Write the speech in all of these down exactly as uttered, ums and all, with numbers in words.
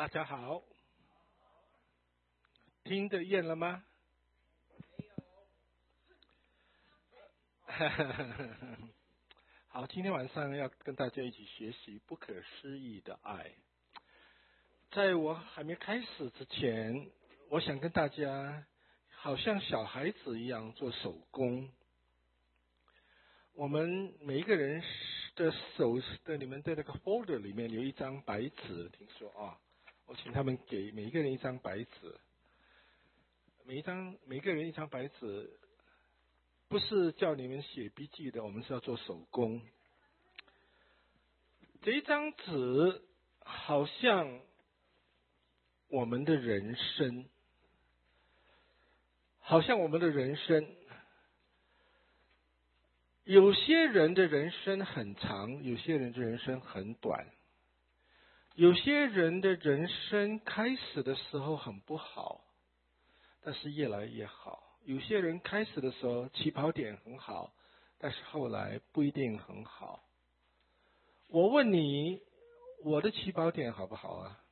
大家好，听得厌了吗？好，今天晚上要跟大家一起学习不可思议的爱。在我还没开始之前，我想跟大家好像小孩子一样做手工。我们每一个人的手的你们的那个 folder 里面有一张白纸，听说啊，我请他们给每一个人一张白纸，每一张每一个人一张白纸，不是叫你们写笔记的，我们是要做手工。这一张纸好像我们的人生，好像我们的人生。有些人的人生很长，有些人的人生很短。有些人的人生开始的时候很不好，但是越来越好。有些人开始的时候起跑点很好，但是后来不一定很好。我问你，我的起跑点好不好啊？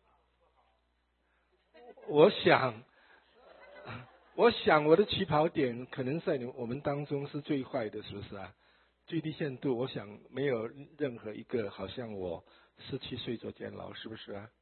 我想，我想我的起跑点可能在你我们当中是最坏的，是不是啊？最低限度，我想没有任何一个好像我十七岁做监牢，是不是啊？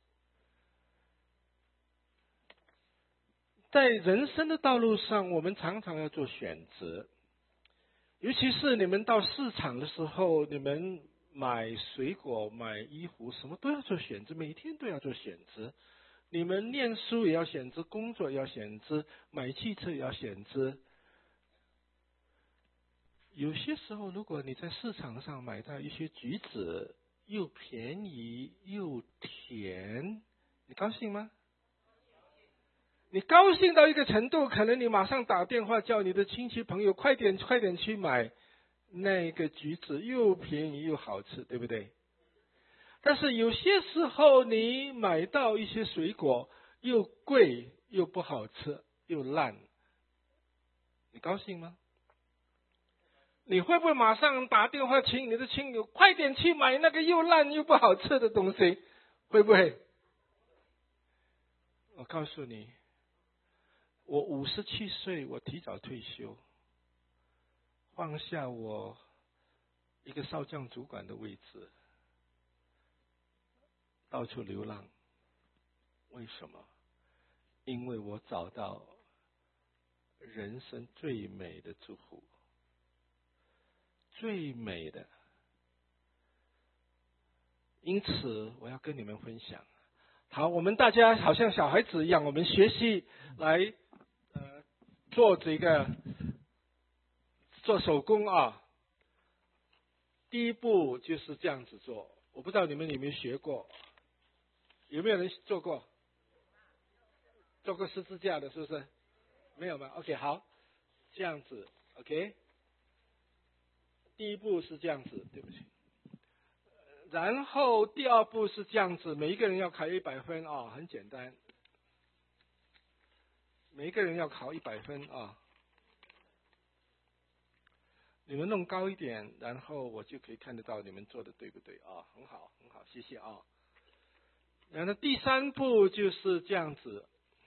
在人生的道路上，我们常常要做选择，尤其是你们到市场的时候，你们买水果、买衣服，什么都要做选择，每天都要做选择。你们念书也要选择，工作也要选择，买汽车也要选择。有些时候，如果你在市场上买到一些橘子，又便宜又甜，你高兴吗？你高兴到一个程度，可能你马上打电话叫你的亲戚朋友快点快点去买那个橘子，又便宜又好吃，对不对？但是有些时候你买到一些水果又贵又不好吃又烂，你高兴吗？你会不会马上打电话请你的亲友快点去买那个又烂又不好吃的东西？会不会？我告诉你，我五十七岁，我提早退休，放下我一个少将主管的位置，到处流浪。为什么？因为我找到人生最美的祝福，最美的。因此我要跟你们分享。好，我们大家好像小孩子一样，我们学习来呃做这个做手工啊。第一步就是这样子做，我不知道你们有没有学过，有没有人做过？做过十字架的，是不是？没有吗 ？OK， 好，这样子 ，OK。第一步是这样子，对不起。然后第二步是这样子，每一个人要考一百分啊，很简单。每一个人要考一百分啊。你们弄高一点，然后我就可以看得到你们做的对不对啊？很好，很好，谢谢啊。然后第三步就是这样子，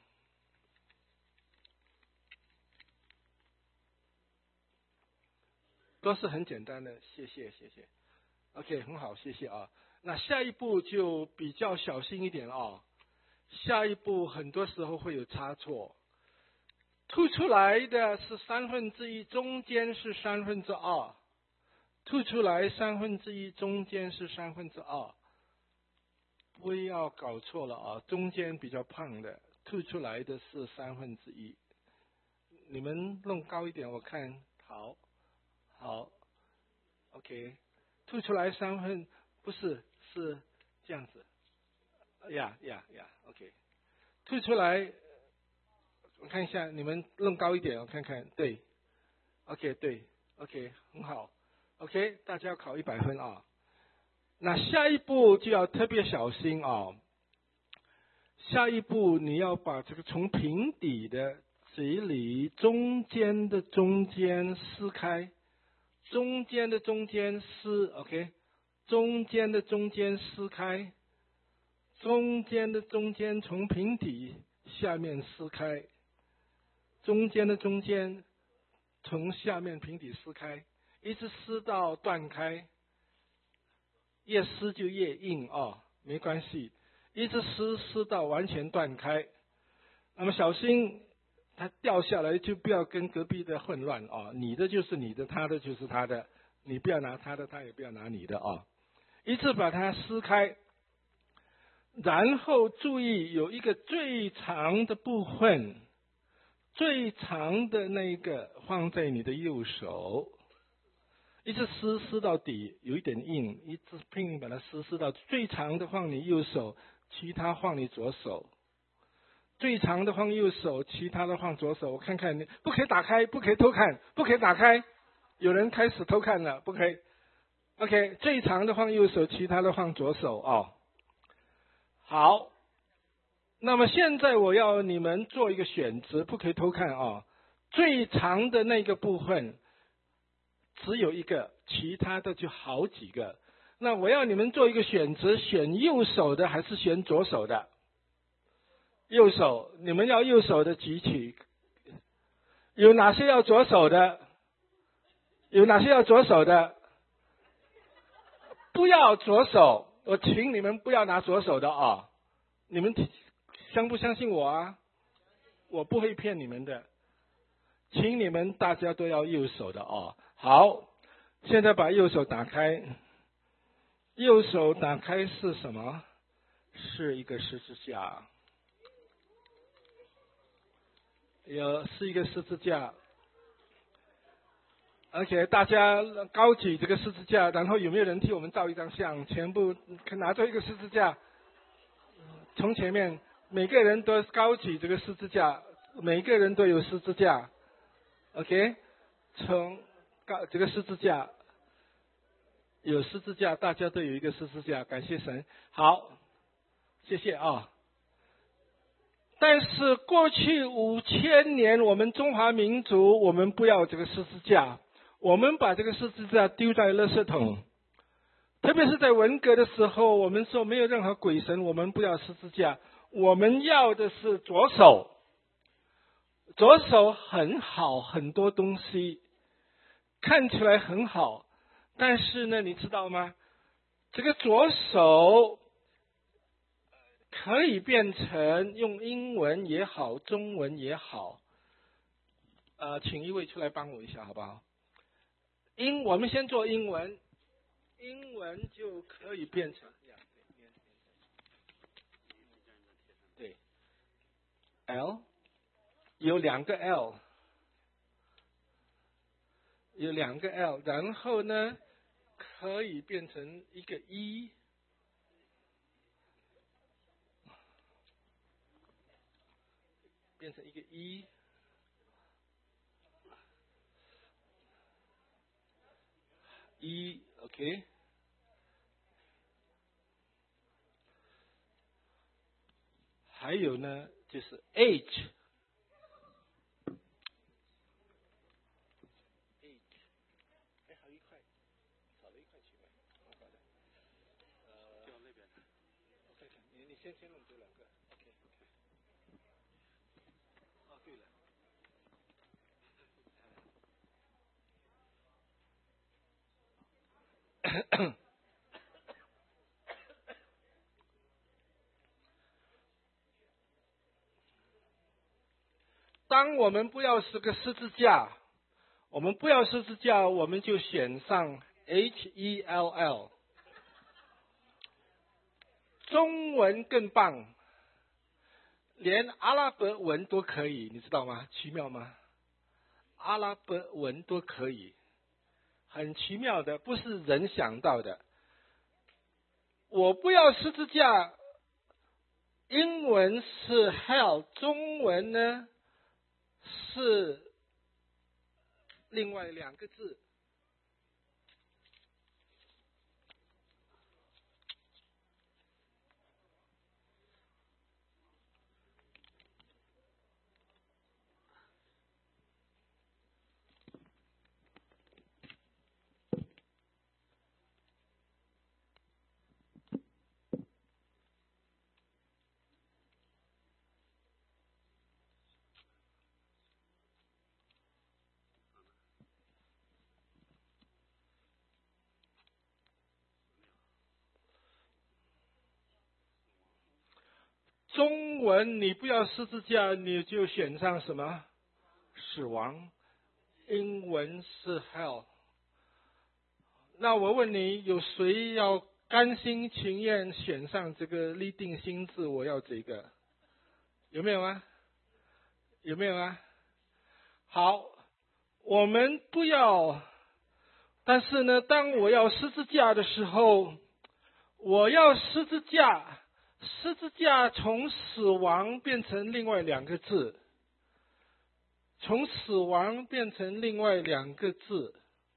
都是很简单的，谢谢，谢谢。OK， 很好，谢谢啊。那下一步就比较小心一点啊。下一步很多时候会有差错，凸出来的是三分之一，中间是三分之二。凸出来三分之一，中间是三分之二。不要搞错了啊，中间比较胖的，凸出来的是三分之一。你们弄高一点，我看好，好 ，OK。凸出来三分，不是，是这样子，呀呀呀 ，OK。凸出来，我看一下，你们弄高一点，我看看，对 ，OK， 对 ，OK， 很好 ，OK， 大家要考一百分啊。那下一步就要特别小心啊。下一步你要把这个从平底的这里中间的中间撕开，中间的中间撕 ，OK， 中间的中间撕开， 中间的中间从平底下面撕开，中间的中间从下面平底撕开，一直撕到断开，越撕就越硬哦，没关系，一直撕撕到完全断开。那么小心它掉下来，就不要跟隔壁的混乱哦，你的就是你的，他的就是他的，你不要拿他的，他也不要拿你的哦。一直把它撕开，然后注意有一个最长的部分，最长的那个放在你的右手，一直撕撕到底，有一点硬，一直拼命把它撕撕到最长的放你右手，其他放你左手。最长的放右手，其他的放左手。我看看你，不可以打开，不可以偷看，不可以打开。有人开始偷看了，不可以。OK， 最长的放右手，其他的放左手哦。好，那么现在我要你们做一个选择，不可以偷看哦。最长的那个部分只有一个，其他的就好几个。那我要你们做一个选择，选右手的还是选左手的？右手，你们要右手的举起。有哪些要左手的？有哪些要左手的？不要左手，我请你们不要拿左手的啊！你们相不相信我啊？我不会骗你们的，请你们大家都要右手的哦。好，现在把右手打开。右手打开是什么？是一个十字架。有是一个十字架，而且大家高举这个十字架，然后有没有人替我们照一张相？全部拿着一个十字架，从前面每个人都高举这个十字架，每个人都有十字架 ，OK？ 从高这个十字架有十字架，大家都有一个十字架，感谢神。好，谢谢啊。但是过去五千年，我们中华民族，我们不要这个十字架，我们把这个十字架丢在垃圾桶。特别是在文革的时候，我们说没有任何鬼神，我们不要十字架，我们要的是左手。左手很好，很多东西看起来很好，但是呢，你知道吗？这个左手可以变成用英文也好，中文也好，呃，请一位出来帮我一下好不好？英，我们先做英文，英文就可以变成，对 ，L 有两个 L， 有两个 L， 然后呢，可以变成一个 E。变成一个一，一 OK， 还有呢就是 H， 哎，还有一块，少了一块奇怪，蛮好的。呃，就那边的。我看看，你你先先弄这两个 ，OK OK。哦，对了。当我们不要是个十字架，我们不要十字架，我们就选上 H E L L。中文更棒，连阿拉伯文都可以，你知道吗？奇妙吗？阿拉伯文都可以，很奇妙的，不是人想到的。我不要十字架，英文是 hell， 中文呢是另外两个字。 中文你不要十字架，你就选上什么？死亡。英文是 hell。那我问你，有谁要甘心情愿选上这个立定心志？我要这个，有没有啊？有没有啊？好，我们不要。但是呢，当我要十字架的时候，我要十字架，十字架从死亡变成另外两个字，从死亡变成另外两个字。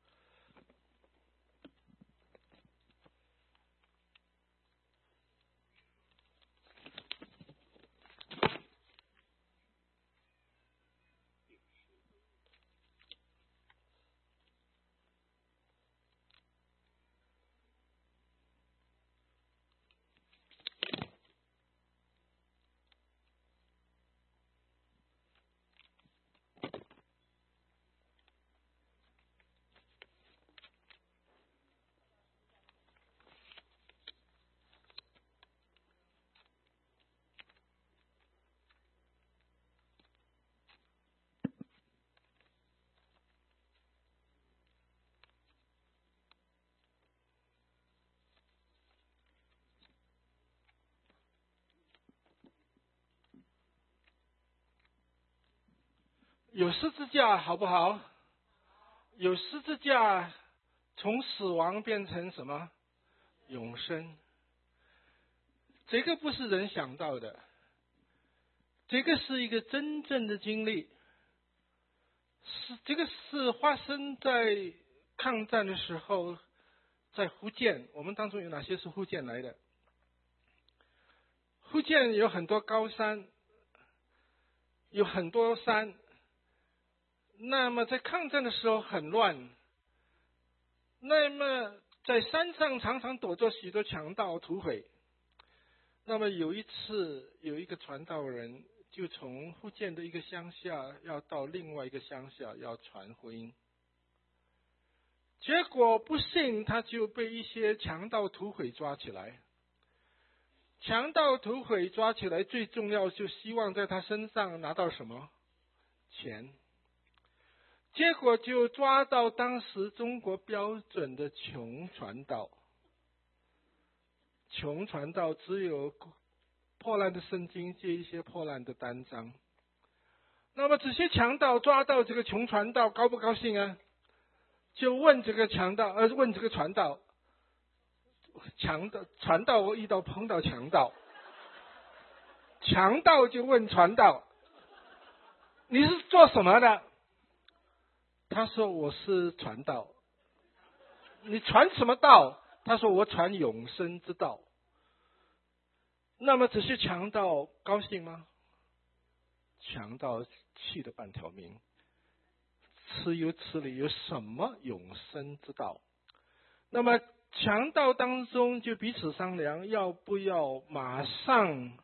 有十字架好不好？有十字架，从死亡变成什么？永生。这个不是人想到的，这个是一个真正的经历，是这个是发生在抗战的时候，在福建。我们当中有哪些是福建来的？福建有很多高山，有很多山。那么在抗战的时候很乱，那么在山上常常躲着许多强盗土匪。那么有一次，有一个传道人就从福建的一个乡下要到另外一个乡下要传福音，结果不幸他就被一些强盗土匪抓起来。强盗土匪抓起来，最重要就希望在他身上拿到什么？钱。结果就抓到当时中国标准的穷传道。穷传道只有破烂的圣经，借一些破烂的单张。那么这些强盗抓到这个穷传道，高不高兴啊？就问这个强盗，呃，问这个传道，强盗传道我遇到碰到强盗，强盗就问传道，你是做什么的？他说我是传道。你传什么道？他说我传永生之道。那么这些强盗高兴吗？强盗气得半条命，吃有吃了有什么永生之道？那么强盗当中就彼此商量，要不要马上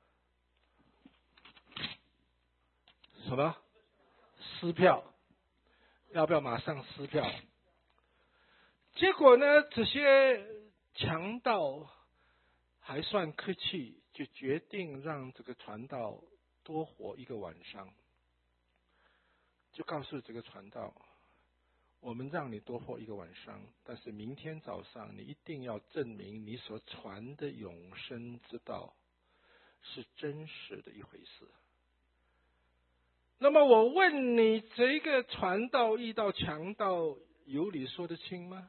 什么撕票？要不要马上撕票？结果呢，这些强盗还算客气，就决定让这个传道多活一个晚上。就告诉这个传道，我们让你多活一个晚上，但是明天早上你一定要证明你所传的永生之道是真实的一回事。那么我问你，这个传道遇到强盗，有理说得清吗？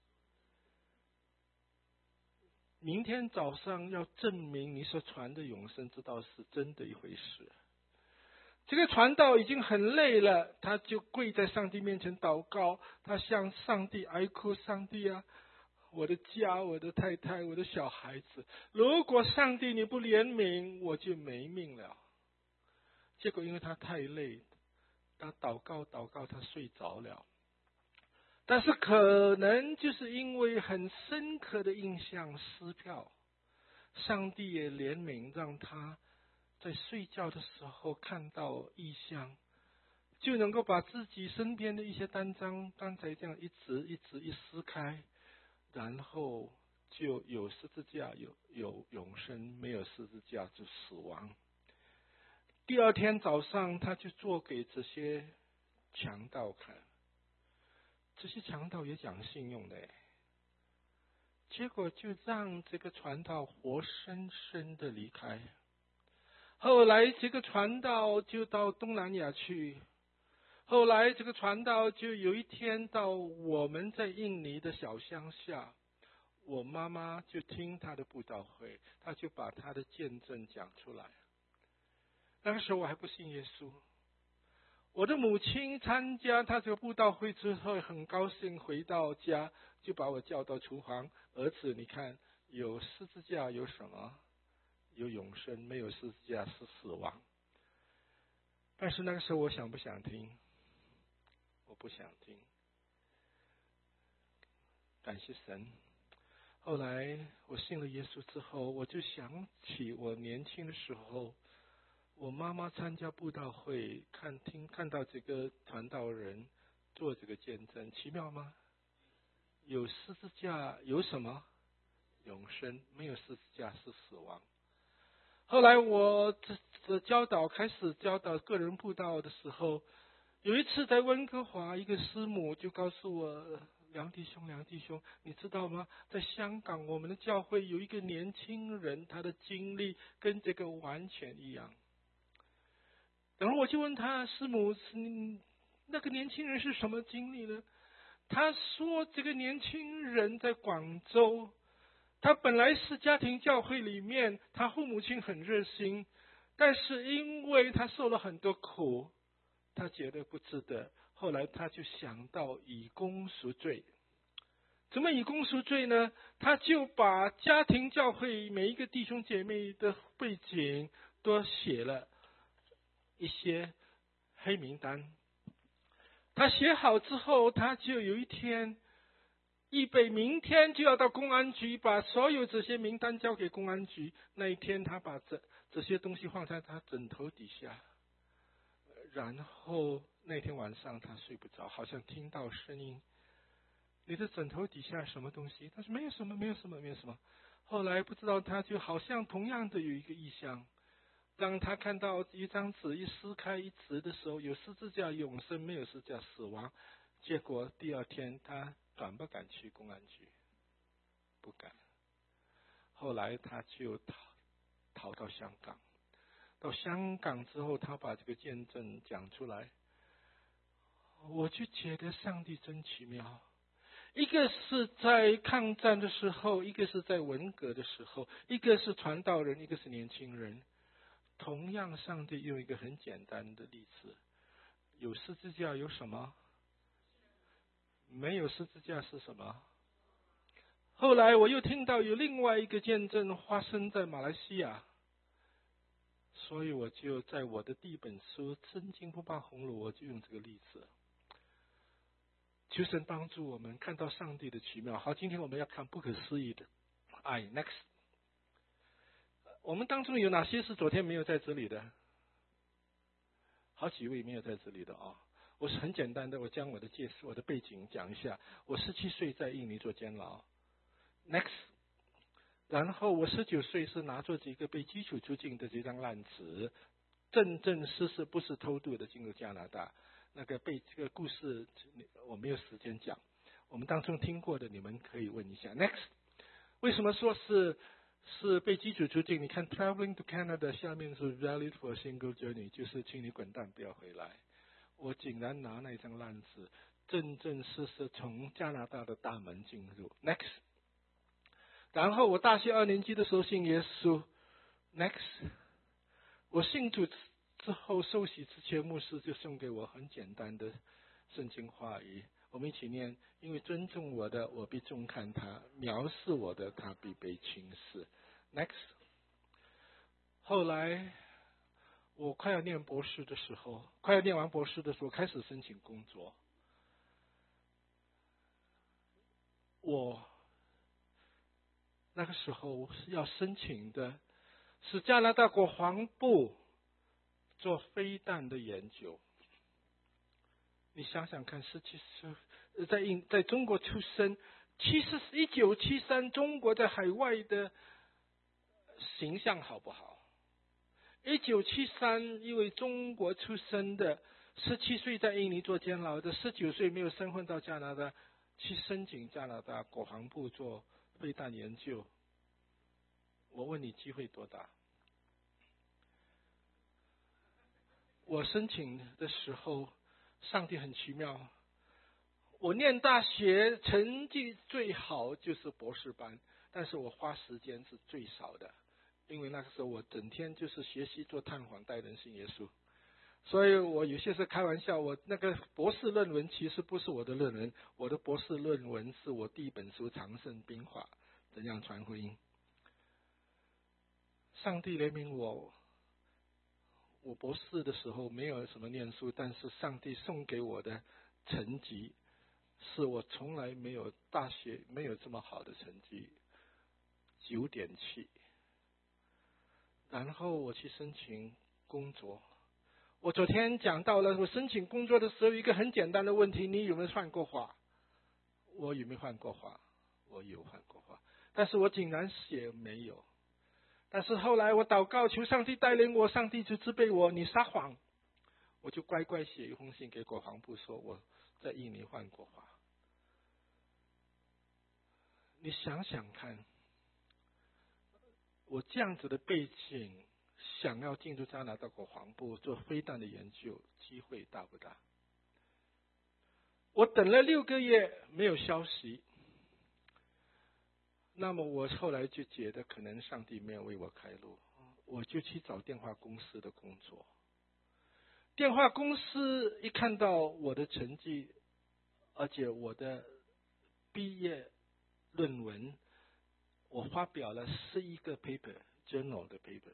明天早上要证明你所传的永生之道是真的一回事。这个传道已经很累了，他就跪在上帝面前祷告，他向上帝哀哭，上帝啊，我的家，我的太太，我的小孩子，如果上帝你不怜悯，我就没命了。结果因为他太累，他祷告祷告他睡着了。但是可能就是因为很深刻的印象撕票，上帝也怜悯，让他在睡觉的时候看到异象，就能够把自己身边的一些单张刚才这样一直一直一撕开，然后就有十字架，有有永生；没有十字架就死亡。第二天早上，他就做给这些强盗看，这些强盗也讲信用的，结果就让这个传道活生生的离开。后来这个传道就到东南亚去，后来这个传道就有一天到我们在印尼的小乡下，我妈妈就听他的布道会，他就把他的见证讲出来。那个时候我还不信耶稣，我的母亲参加他这个布道会之后很高兴，回到家就把我叫到厨房，儿子你看有十字架有什么？有永生，没有十字架是死亡。但是那个时候我想不想听？我不想听。感谢神。后来我信了耶稣之后，我就想起我年轻的时候，我妈妈参加布道会，看听看到这个传道人做这个见证，奇妙吗？有十字架有什么？永生，没有十字架是死亡。后来我这这教导开始教导个人布道的时候，有一次在温哥华，一个师母就告诉我，梁弟兄梁弟兄，你知道吗？在香港我们的教会有一个年轻人，他的经历跟这个完全一样。然后我就问他，师母，那个年轻人是什么经历呢？他说这个年轻人在广州，他本来是家庭教会里面，他父母亲很热心，但是因为他受了很多苦，他觉得不值得，后来他就想到以功赎罪。怎么以功赎罪呢？他就把家庭教会每一个弟兄姐妹的背景都写了一些黑名单。他写好之后，他就有一天预备明天就要到公安局把所有这些名单交给公安局。那一天他把这这些东西放在他枕头底下，然后那天晚上他睡不着，好像听到声音，你的枕头底下什么东西？他说没有什么没有什么没有什么。后来不知道他就好像同样的有一个异象，当他看到一张纸一撕开一直的时候，有十字架永生，没有十字架死亡。结果第二天他敢不敢去公安局？不敢。后来他就逃逃到香港，到香港之后，他把这个见证讲出来，我就觉得上帝真奇妙。一个是在抗战的时候，一个是在文革的时候，一个是传道人，一个是年轻人。同样，上帝用一个很简单的例子：有十字架有什么？没有十字架是什么？后来我又听到有另外一个见证发生在马来西亚，所以我就在我的第一本书《真经不怕红炉》，我就用这个例子。求神帮助我们看到上帝的奇妙。好，今天我们要看不可思议的爱。Next， 我们当中有哪些是昨天没有在这里的？好几位没有在这里的啊、哦。我是很简单的，我将我的介绍、我的背景讲一下。我十七岁在印尼做监牢。Next， 然后我十九岁是拿着这个被基础出境的这张烂纸，正正式式不是偷渡的进入加拿大。那个被这个故事我没有时间讲，我们当中听过的你们可以问一下。Next， 为什么说是是被基础出境？你看 traveling to Canada 下面是 valid for a single journey， 就是请你滚蛋不要回来。我竟然拿那张烂纸，正正式式从加拿大的大门进入。Next， 然后我大学二年级的时候信耶稣。Next， 我信主之后受洗之前，牧师就送给我很简单的圣经话语，我们一起念：因为尊重我的，我必重看他；藐视我的，他必被轻视。Next， 后来我快要念博士的时候，快要念完博士的时候，开始申请工作。我那个时候是要申请的是加拿大国防部做飞弹的研究。你想想看，十七岁在印在中国出生， 其实一九七三中国在海外的形象好不好？一九七三因为中国出生的，十七岁在印尼做监牢的，十九岁没有身份到加拿大去申请加拿大国防部做飞弹研究。我问你机会多大？我申请的时候，上帝很奇妙。我念大学成绩最好就是博士班，但是我花时间是最少的，因为那个时候我整天就是学习做探访带人信耶稣。所以我有些时候开玩笑，我那个博士论文其实不是我的论文，我的博士论文是我第一本书《长胜兵法》，怎样传福音。上帝怜悯我，我博士的时候没有什么念书，但是上帝送给我的成绩是我从来没有大学没有这么好的成绩，九点七。然后我去申请工作。我昨天讲到了，我申请工作的时候，一个很简单的问题：你有没有犯过法？我有没有犯过法？我有犯过法，但是我竟然写没有。但是后来我祷告求上帝带领我，上帝就责备我，你撒谎。我就乖乖写一封信给国防部，说我在印尼犯过法。你想想看，我这样子的背景，想要进入加拿大国防部做飞弹的研究，机会大不大？我等了六个月没有消息，那么我后来就觉得可能上帝没有为我开路，我就去找电话公司的工作。电话公司一看到我的成绩，而且我的毕业论文，我发表了十一个 paper journal 的 paper，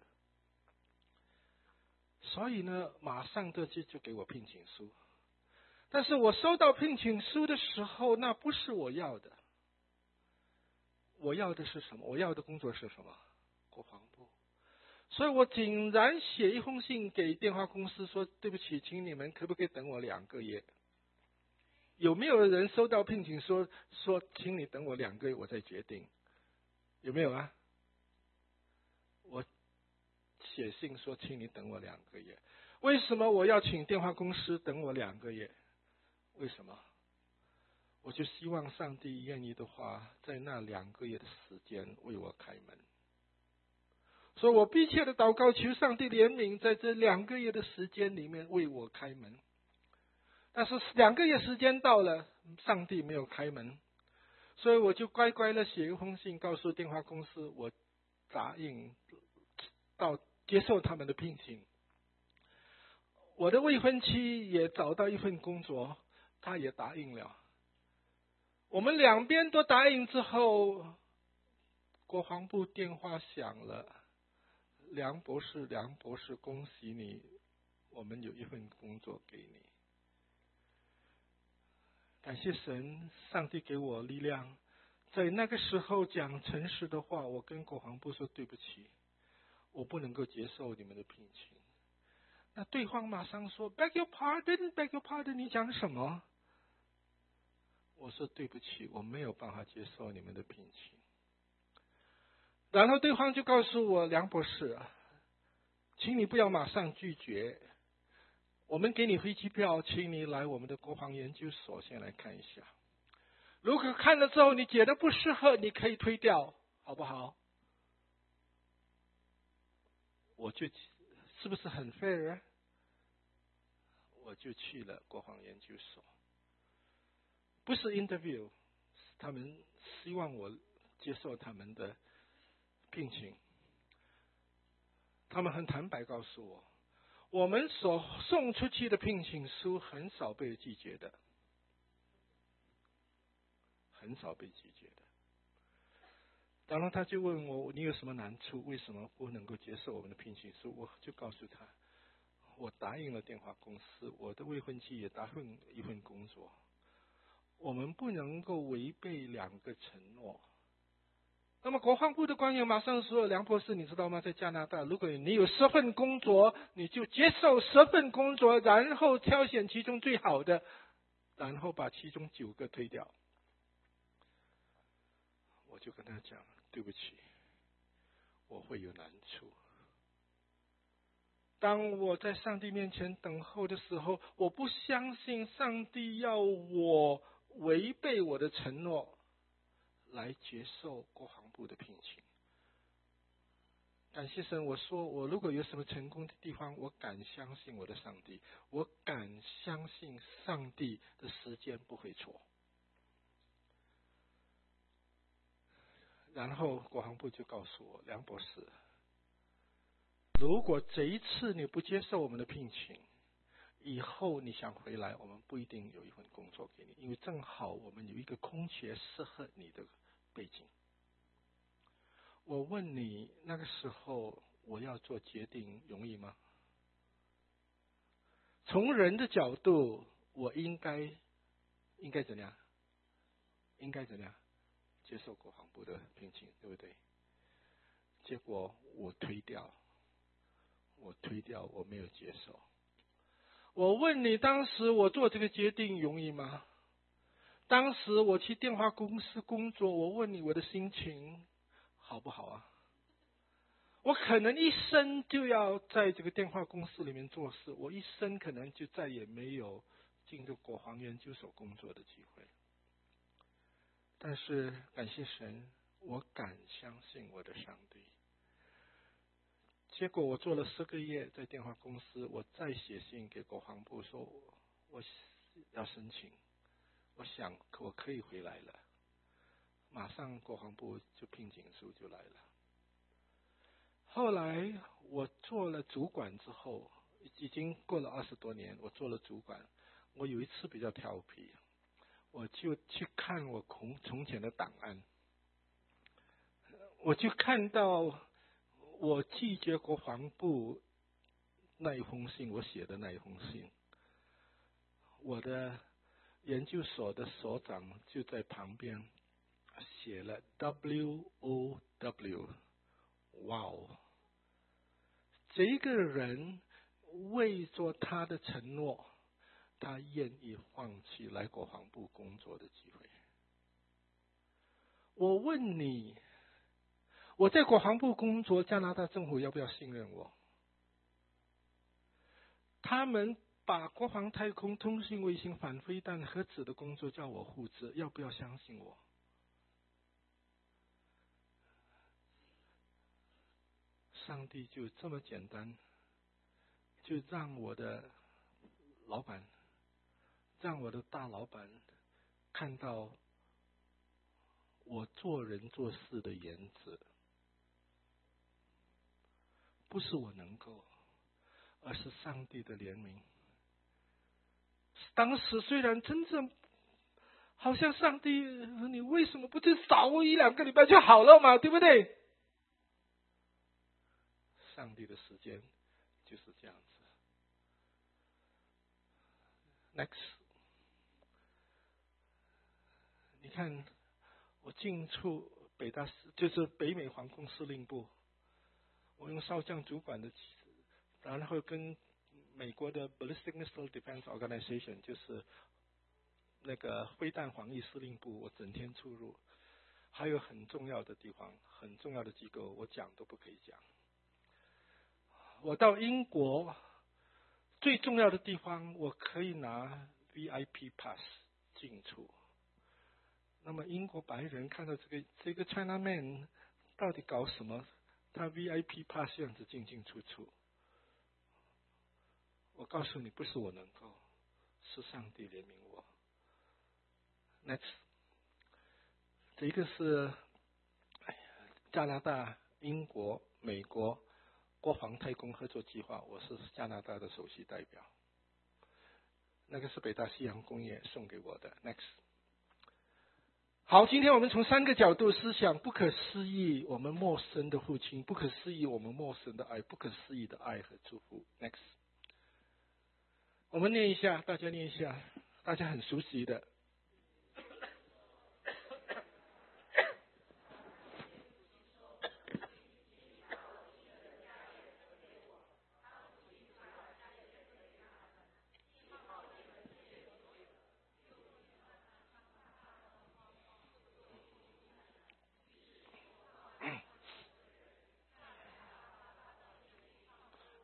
所以呢，马上就就给我聘请书。但是我收到聘请书的时候，那不是我要的。我要的是什么？我要的工作是什么？国防部。所以我竟然写一封信给电话公司说，对不起，请你们可不可以等我两个月？有没有人收到聘请说说请你等我两个月我再决定？有没有啊？我写信说请你等我两个月。为什么我要请电话公司等我两个月？为什么？我就希望上帝愿意的话，在那两个月的时间为我开门。所以我迫切的祷告，求上帝怜悯，在这两个月的时间里面为我开门。但是两个月时间到了，上帝没有开门，所以我就乖乖的写一封信，告诉电话公司，我答应到接受他们的聘请。我的未婚妻也找到一份工作，她也答应了。我们两边都答应之后，国防部电话响了，梁博士，梁博士，恭喜你，我们有一份工作给你。感谢神，上帝给我力量，在那个时候讲诚实的话。我跟国防部说对不起，我不能够接受你们的聘请。那对方马上说 beg your pardon beg your pardon 你讲什么？我说对不起，我没有办法接受你们的聘请。然后对方就告诉我，梁博士，请你不要马上拒绝，我们给你飞机票，请你来我们的国防研究所先来看一下。如果看了之后你觉得不适合，你可以推掉，好不好？我就是不是很 fair？ 我就去了国防研究所，不是 interview， 他们希望我接受他们的聘请。他们很坦白告诉我，我们所送出去的聘请书很少被拒绝的，很少被拒绝的。然后他就问我，你有什么难处？为什么不能够接受我们的聘请书？我就告诉他，我答应了电话公司，我的未婚妻也答应一份工作，我们不能够违背两个承诺。那么国防部的官员马上说，梁博士，你知道吗？在加拿大，如果你有十份工作，你就接受十份工作，然后挑选其中最好的，然后把其中九个推掉。 我就跟他讲，对不起，我会有难处。当我在上帝面前等候的时候，我不相信上帝要我违背我的承诺来接受国防部的聘请。感谢神，我说我如果有什么成功的地方，我敢相信我的上帝，我敢相信上帝的时间不会错。然后国防部就告诉我，梁博士，如果这一次你不接受我们的聘请，以后你想回来，我们不一定有一份工作给你，因为正好我们有一个空缺适合你的背景。我问你，那个时候我要做决定容易吗？从人的角度，我应该应该怎样？应该怎样接受国防部的聘请，对不对？结果我推掉，我推掉，我没有接受。我问你，当时我做这个决定容易吗？当时我去电话公司工作，我问你我的心情好不好啊？我可能一生就要在这个电话公司里面做事，我一生可能就再也没有进入国防研究所工作的机会。但是感谢神，我敢相信我的上帝。结果我做了十个月在电话公司，我再写信给国防部说我要申请，我想我可以回来了。马上国防部就聘请书就来了。后来我做了主管之后，已经过了二十多年，我做了主管。我有一次比较调皮，我就去看我从从前的档案，我就看到我拒绝国防部那一封信，我写的那一封信，我的研究所的所长就在旁边写了 W O W， 哇哦！这个人为着他的承诺，他愿意放弃来国防部工作的机会。我问你，我在国防部工作，加拿大政府要不要信任我？他们把国防太空通信卫星反飞弹核子的工作叫我负责，要不要相信我？上帝就这么简单，就让我的老板，让我的大老板看到我做人做事的原则，不是我能够，而是上帝的怜悯。当时虽然真正好像上帝，你为什么不就少我一两个礼拜就好了嘛，对不对？上帝的时间就是这样子。Next， 你看我进出北大，就是北美防空司令部，我用少将主管的，然后跟美国的 Ballistic Missile Defense Organization， 就是那个飞弹防御司令部，我整天出入。还有很重要的地方，很重要的机构，我讲都不可以讲。我到英国最重要的地方，我可以拿 V I P pass 进出。那么英国白人看到这个这个 China man 到底搞什么？他 V I P pass 这样子进进出出。我告诉你，不是我能够，是上帝怜悯我。Next， 这个是加拿大、英国、美国国防太空合作计划，我是加拿大的首席代表。那个是北大西洋工业送给我的。Next， 好，今天我们从三个角度思想不可思议，我们陌生的父亲，不可思议我们陌生的爱，不可思议的爱和祝福。Next， 我们念一下，大家念一下，大家很熟悉的。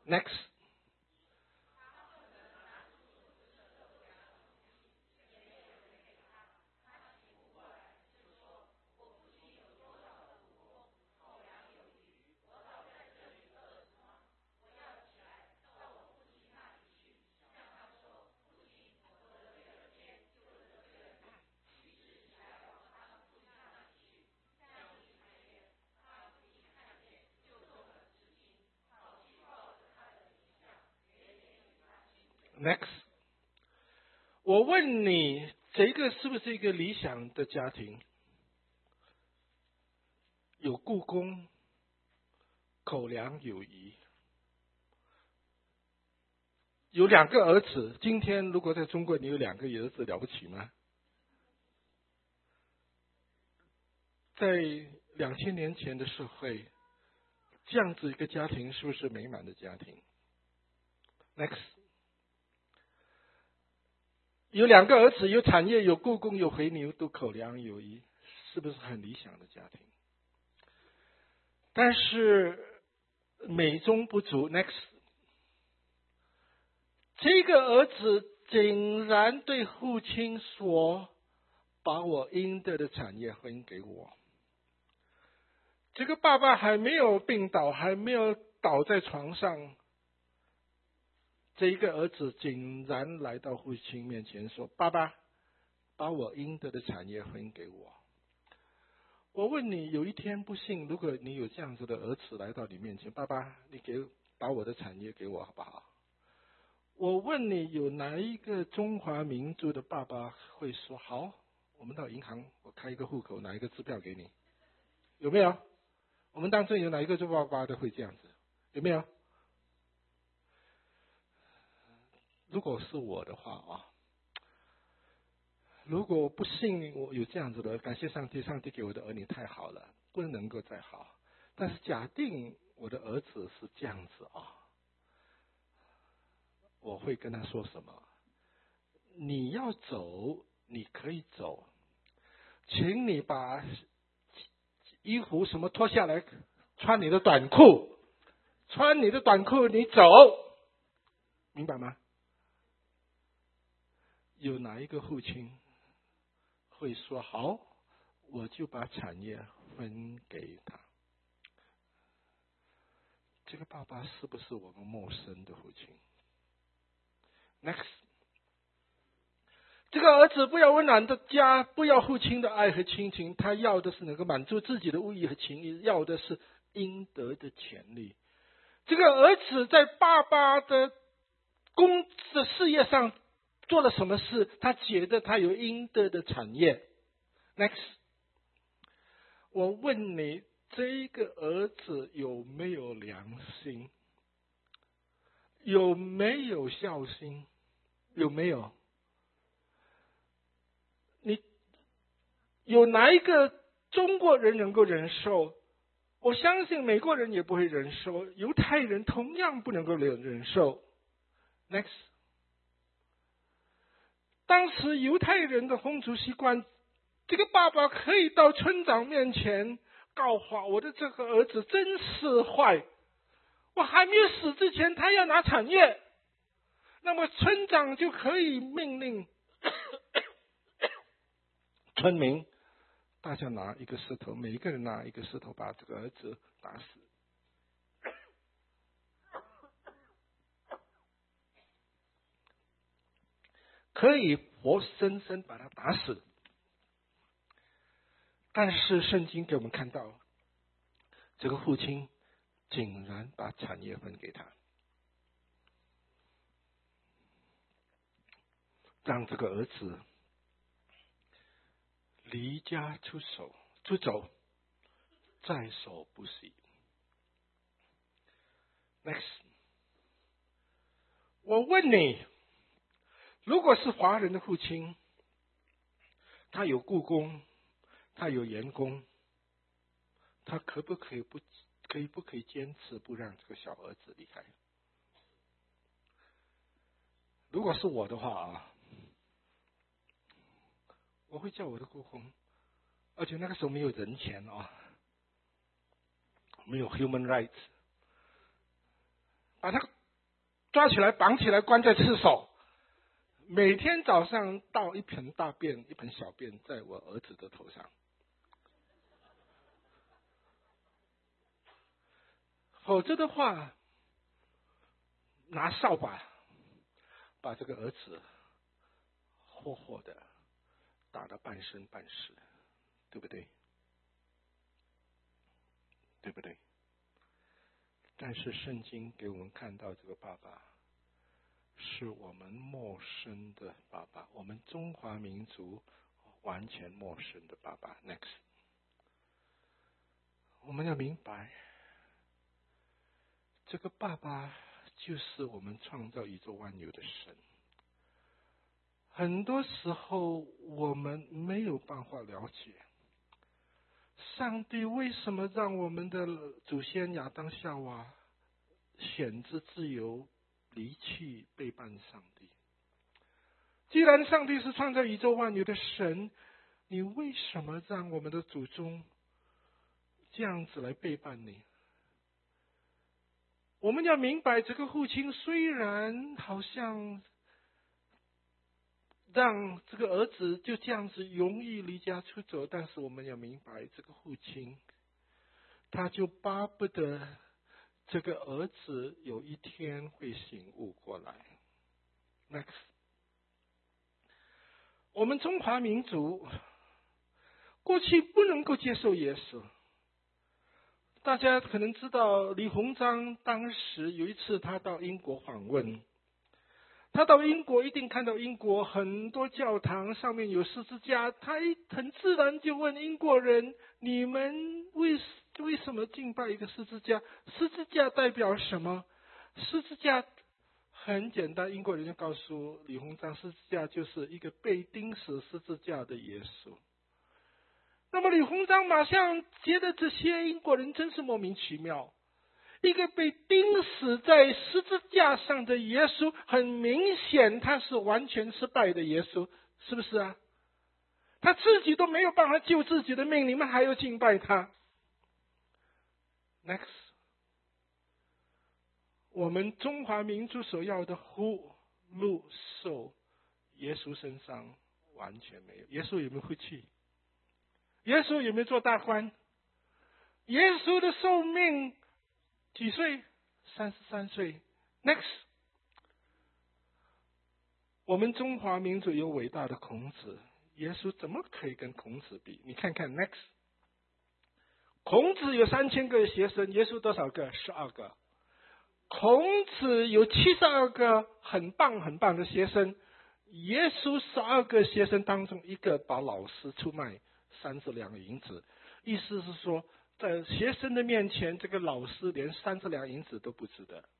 Next。Next， 我问你，这个是不是一个理想的家庭？有故宫，口粮有余，有两个儿子。今天如果在中国，你有两个儿子，了不起吗？在两千年前的社会，这样子一个家庭是不是美满的家庭 ？Next。有两个儿子，有产业，有故宫，有回牛，都口粮有余，是不是很理想的家庭？但是美中不足 ，next， 这个儿子竟然对父亲说：“把我应得的产业分给我。”这个爸爸还没有病倒，还没有倒在床上，这一个儿子竟然来到父亲面前说：“爸爸，把我应得的产业分给我。”我问你，有一天不幸，如果你有这样子的儿子来到你面前，爸爸，你给把我的产业给我好不好？我问你，有哪一个中华民族的爸爸会说好？我们到银行，我开一个户口，拿一个支票给你，有没有？我们当中有哪一个做爸爸的会这样子？有没有？如果是我的话啊，如果不幸我有这样子的，感谢上帝，上帝给我的儿女太好了，不能够再好。但是假定我的儿子是这样子啊，我会跟他说什么？你要走，你可以走，请你把衣服什么脱下来，穿你的短裤，穿你的短裤，你走，明白吗？有哪一个父亲会说好，我就把产业分给他？这个爸爸是不是我们陌生的父亲 ？Next， 这个儿子不要温暖的家，不要父亲的爱和亲情，他要的是能够满足自己的物欲和情欲，要的是应得的权利。这个儿子在爸爸的工的事业上做了什么事？他觉得他有应得的产业。Next， 我问你，这个儿子有没有良心？有没有孝心？有没有？你有哪一个中国人能够忍受？我相信美国人也不会忍受，犹太人同样不能够忍忍受。Next， 当时犹太人的风俗习惯，这个爸爸可以到村长面前告发我的这个儿子真是坏，我还没有死之前他要拿产业，那么村长就可以命令村民大家拿一个石头，每一个人拿一个石头把这个儿子打死。可以活生生把他打死。但是圣经给我们看到，这个父亲竟然把产业分给他，让这个儿子离家出走，出走，在所不惜。Next， 我问你，如果是华人的父亲，他有雇工，他有员工，他可不可以不可以不可以坚持不让这个小儿子离开？如果是我的话啊，我会叫我的雇工，而且那个时候没有人权啊，没有 human rights， 把他抓起来绑起来关在厕所，每天早上倒一盆大便一盆小便在我儿子的头上。否则的话，拿扫把把这个儿子活活的打得半生半死，对不对？对不对？但是圣经给我们看到这个爸爸是我们陌生的爸爸，我们中华民族完全陌生的爸爸。 Next， 我们要明白这个爸爸就是我们创造宇宙万有的神。很多时候我们没有办法了解上帝为什么让我们的祖先亚当夏娃选择自由离弃背叛上帝。既然上帝是创造宇宙万有的神，你为什么让我们的祖宗这样子来背叛你？我们要明白，这个父亲虽然好像让这个儿子就这样子容易离家出走，但是我们要明白，这个父亲他就巴不得这个儿子有一天会醒悟过来。 Next， 我们中华民族过去不能够接受耶稣。大家可能知道，李鸿章当时有一次他到英国访问，他到英国一定看到英国很多教堂上面有十字架，他很自然就问英国人，你们为为什么敬拜一个十字架？十字架代表什么？十字架很简单，英国人就告诉李鸿章，十字架就是一个被钉死十字架的耶稣。那么李鸿章马上觉得这些英国人真是莫名其妙，一个被钉死在十字架上的耶稣，很明显他是完全失败的耶稣，是不是啊？他自己都没有办法救自己的命，你们还要敬拜他。 Next， 我们中华民族所要的福禄寿，耶稣身上完全没有。耶稣有没有福气？耶稣有没有做大官？耶稣的寿命几岁？三十三岁。 Next， 我们中华民族有伟大的孔子，耶稣怎么可以跟孔子比？你看看 Next， 孔子有三千个学生，耶稣多少个？十二个。孔子有七十二个很棒很棒的学生，耶稣十二个学生当中一个把老师出卖三十两银子，意思是说在学生的面前，这个老师连三十两银子都不值得。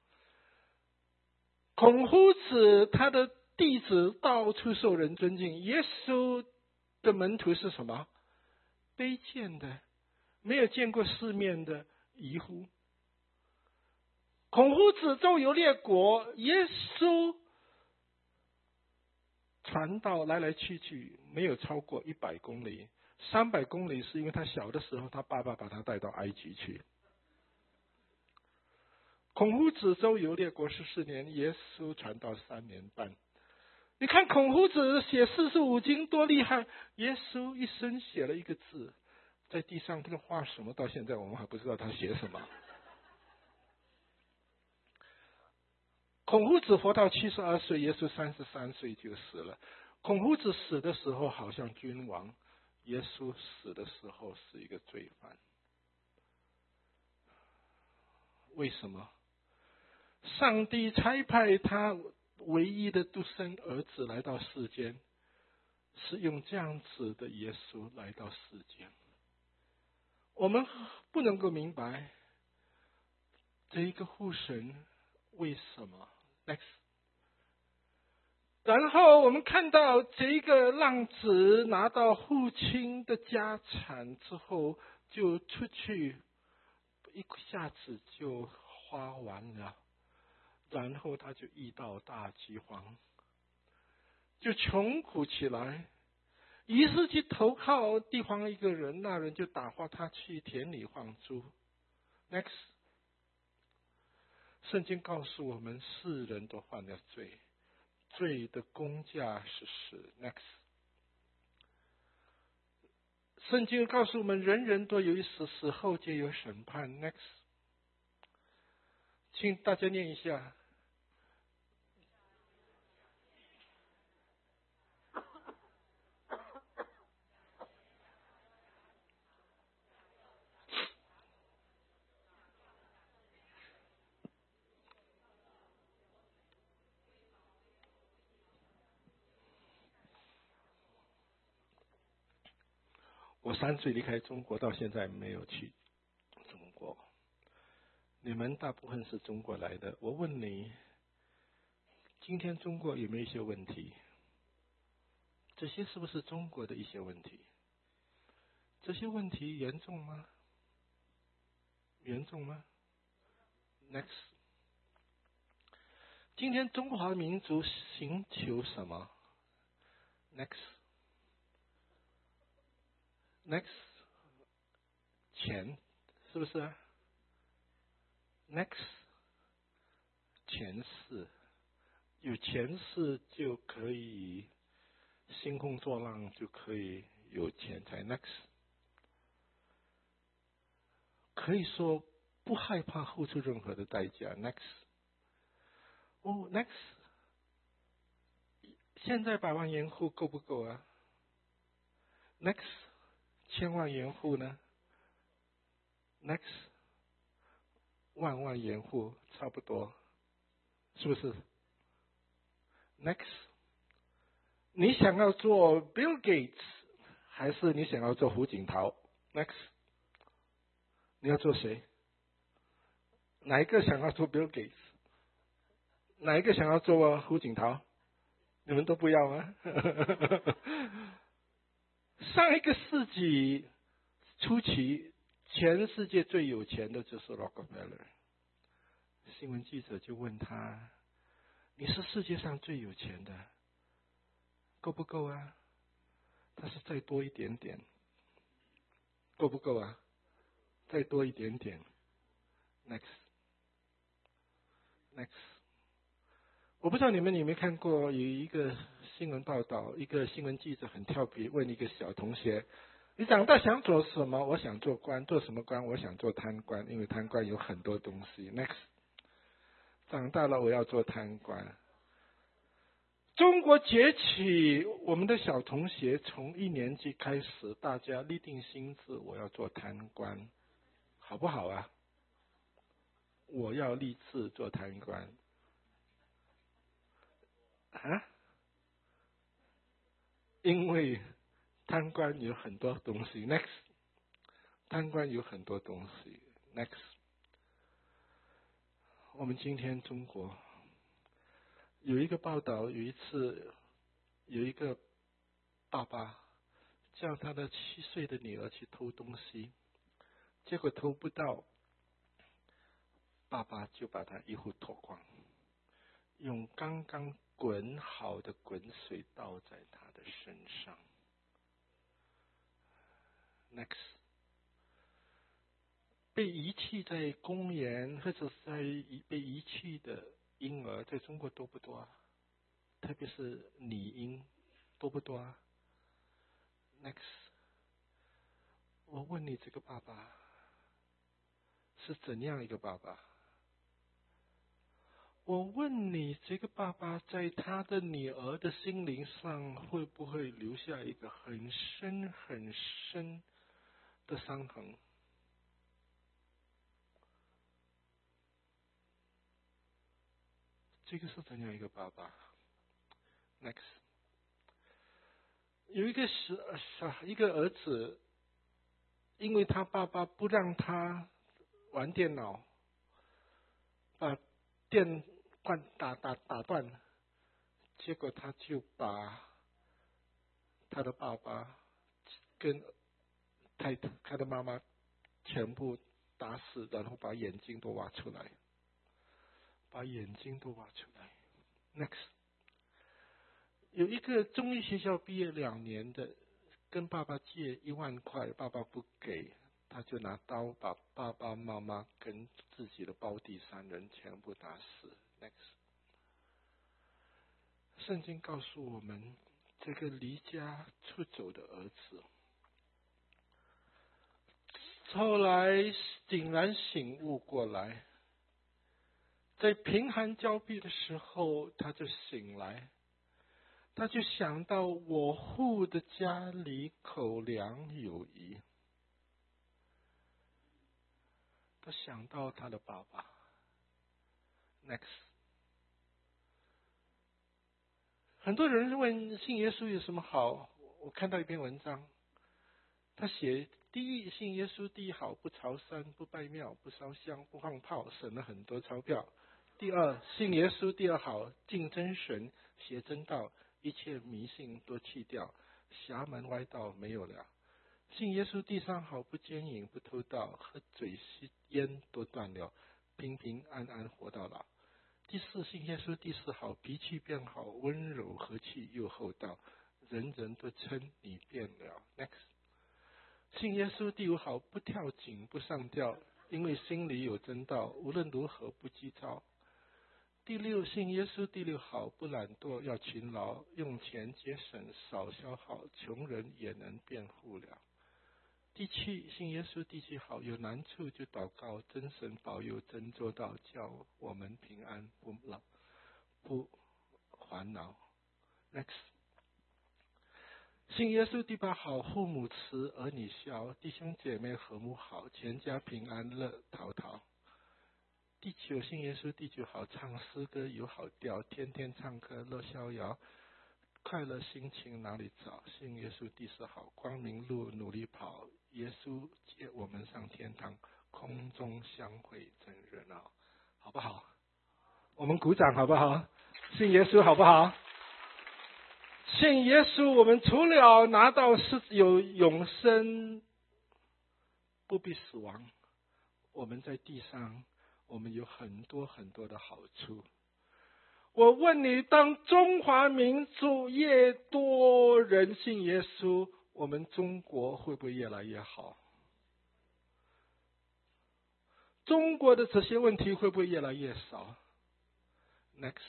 孔夫子他的弟子到处受人尊敬，耶稣的门徒是什么？卑贱的，没有见过世面的渔夫。孔夫子周游列国，耶稣传道来来去去没有超过一百公里，三百公里是因为他小的时候他爸爸把他带到埃及去。孔夫子周游列国十四年，耶稣传道三年半。你看孔夫子写四书五经多厉害，耶稣一生写了一个字，在地上这个画什么，到现在我们还不知道他写什么。孔夫子活到七十二岁，耶稣三十三岁就死了。孔夫子死的时候好像君王，耶稣死的时候是一个罪犯。为什么？上帝差派他唯一的独生儿子来到世间，是用这样子的耶稣来到世间。我们不能够明白这一个父神为什么。 Next， 然后我们看到这个浪子拿到父亲的家产之后，就出去一下子就花完了，然后他就遇到大饥荒，就穷苦起来，于是去投靠地方一个人，那人就打发他去田里放猪。Next， 圣经告诉我们，世人都犯了罪，罪的工价是死。Next， 圣经告诉我们，人人都有一死，死后皆有审判。Next， 请大家念一下。我三岁离开中国，到现在没有去中国。你们大部分是中国来的，我问你，今天中国有没有一些问题？这些是不是中国的一些问题？这些问题严重吗？严重吗 ？Next， 今天中华民族寻求什么 ？Next，Next， 钱是不是 ？Next， 前世，有前世就可以兴风作浪，就可以有钱财。Next， 可以说不害怕付出任何的代价。Next， 哦 ，Next， 现在百万元户够不够啊 ？Next， 千万元户呢 ？Next， 万万元户差不多，是不是 ？Next， 你想要做 Bill Gates， 还是你想要做胡锦涛 ？Next， 你要做谁？哪一个想要做 Bill Gates？ 哪一个想要做胡锦涛？你们都不要吗？上一个世纪初期，全世界最有钱的就是 Rockefeller。新闻记者就问他：“你是世界上最有钱的，够不够啊？”他说：“再多一点点。”够不够啊？再多一点点。Next，Next， 我不知道你们有没有看过有一个新闻报道，一个新闻记者很调皮，问一个小同学：“你长大想做什么？”“我想做官。”“做什么官？”“我想做贪官，因为贪官有很多东西。”Next， 长大了我要做贪官。中国崛起，我们的小同学从一年级开始，大家立定心志，我要做贪官，好不好啊？我要立志做贪官。啊？因为贪官有很多东西。Next， 贪官有很多东西。Next， 我们今天中国有一个报道，有一次有一个爸爸叫他的七岁的女儿去偷东西，结果偷不到，爸爸就把他衣服脱光，用刚刚滚好的滚水倒在他的身上。Next， 被遗弃在公园或者在被遗弃的婴儿，在中国多不多啊？特别是女婴，多不多啊 ？Next， 我问你，这个爸爸是怎样一个爸爸？我问你，这个爸爸在他的女儿的心灵上会不会留下一个很深很深的伤痕？这个是怎样一个爸爸 ？Next， 有一个小小一个儿子，因为他爸爸不让他玩电脑，把电罐打打打断，结果他就把他的爸爸跟太他的妈妈全部打死，然后把眼睛都挖出来，把眼睛都挖出来。Next， 有一个中医学校毕业两年的，跟爸爸借一万块，爸爸不给， 他就拿刀把爸爸妈妈跟自己的胞弟三人全部打死。Next， 圣经告诉我们，这个离家出走的儿子，后来竟然醒悟过来，在贫寒交臂的时候，他就醒来，他就想到我父的家里口粮有余，他想到他的爸爸。Next， 很多人问信耶稣有什么好？我看到一篇文章，他写第一，信耶稣第一好，不朝山，不拜庙，不烧香，不放炮，省了很多钞票。第二，信耶稣第二好，敬真神，学真道，一切迷信都弃掉，邪门歪道没有了。信耶稣第三好，不奸淫，不偷盗，喝醉吸烟都断了，平平安安活到老。第四，信耶稣第四好，脾气变好，温柔和气又厚道，人人都称你变了。Next， 信耶稣第五好，不跳井，不上吊，因为心里有真道，无论如何不急躁。第六，信耶稣第六好，不懒惰，要勤劳，用钱节省，少消耗，穷人也能辩护了。第七，信耶稣第七好，有难处就祷告，真神保佑，真做到，叫我们平安不老不烦恼。Next， 信耶稣第八好，父母慈，儿女孝，弟兄姐妹和睦好，全家平安乐陶陶。第九，信耶稣第九好，唱诗歌有好调，天天唱歌乐逍遥，快乐心情哪里找？信耶稣第十好，光明路努力跑，耶稣接我们上天堂，空中相会真热闹，好不好？我们鼓掌好不好？信耶稣好不好？信耶稣，我们除了拿到是有永生，不必死亡，我们在地上我们有很多很多的好处。我问你，当中华民族越多人信耶稣，我们中国会不会越来越好？中国的这些问题会不会越来越少？ Next，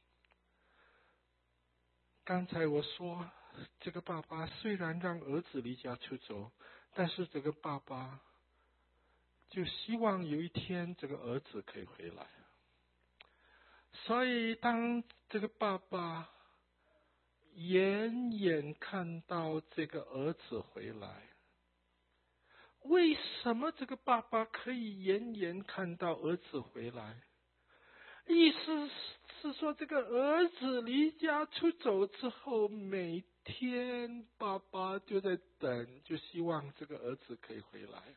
刚才我说，这个爸爸虽然让儿子离家出走，但是这个爸爸就希望有一天这个儿子可以回来。所以当这个爸爸远远看到这个儿子回来，为什么这个爸爸可以远远看到儿子回来？意思是说，这个儿子离家出走之后，每天爸爸就在等，就希望这个儿子可以回来。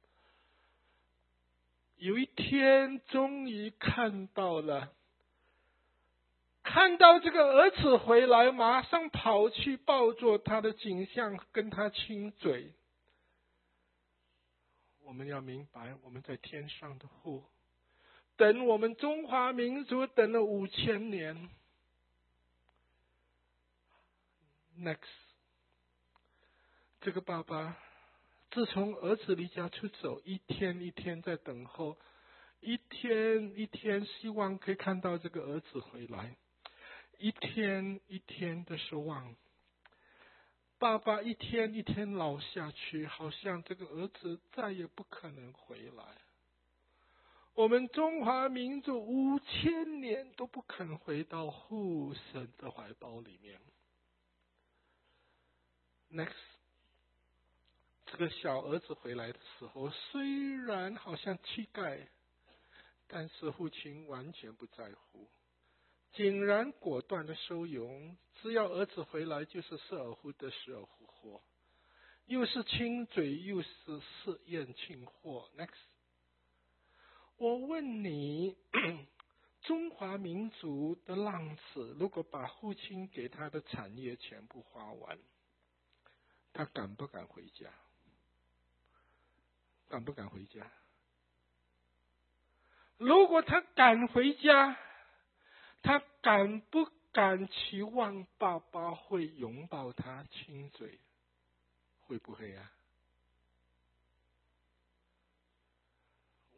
有一天终于看到了，看到这个儿子回来，马上跑去抱住他的景象，跟他亲嘴。我们要明白，我们在天上的父，等我们中华民族等了五千年。Next， 这个爸爸自从儿子离家出走，一天一天在等候，一天一天希望可以看到这个儿子回来，一天一天的失望。爸爸一天一天老下去，好像这个儿子再也不可能回来。我们中华民族五千年都不肯回到父神的怀抱里面。Next， 这个小儿子回来的时候，虽然好像乞丐，但是父亲完全不在乎，竟然果断的收容，只要儿子回来，就是失而复得，失而复活，又是亲嘴，又是试验庆祸。Next， 我问你，中华民族的浪子，如果把父亲给他的产业全部花完，他敢不敢回家？敢不敢回家？如果他敢回家，他敢不敢期望爸爸会拥抱他亲嘴？会不会啊？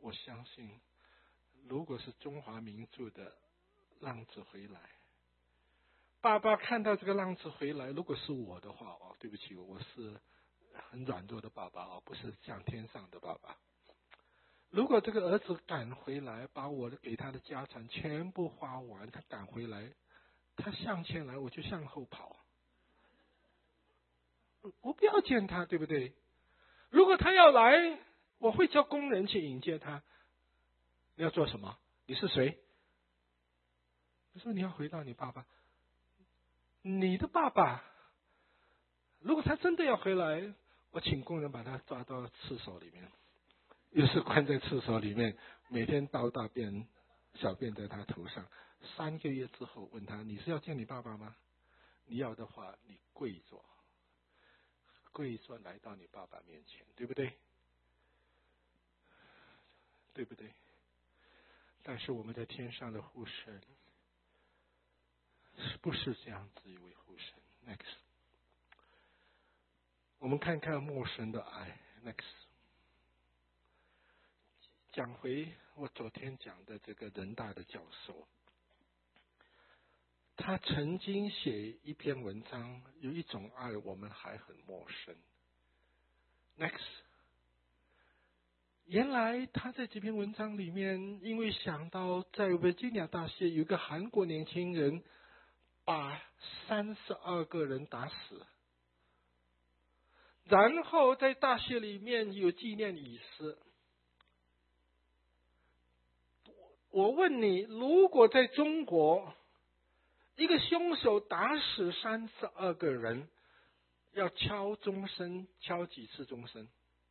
我相信，如果是中华民族的浪子回来，爸爸看到这个浪子回来，如果是我的话，哦，对不起，我是很软弱的爸爸哦，不是像天上的爸爸。如果这个儿子赶回来，把我的给他的家产全部花完，他赶回来，他向前来，我就向后跑，我不要见他，对不对？如果他要来，我会叫工人去迎接他。你要做什么？你是谁？我说你要回到你爸爸，你的爸爸。如果他真的要回来，我请工人把他抓到厕所里面，又是关在厕所里面，每天倒大便、小便在他头上。三个月之后问他：你是要见你爸爸吗？你要的话，你跪着，跪着来到你爸爸面前，对不对？对不对？但是我们在天上的父神，是不是这样子一位父神 ？Next， 我们看看陌生的爱。Next， 讲回我昨天讲的这个人大的教授，他曾经写一篇文章，有一种爱我们还很陌生。Next， 原来他在这篇文章里面，因为想到在维吉尼亚大学有一个韩国年轻人把三十二个人打死，然后在大学里面有纪念仪式。我问你，如果在中国，一个凶手打死三十二个人，要敲钟声，敲几次钟声？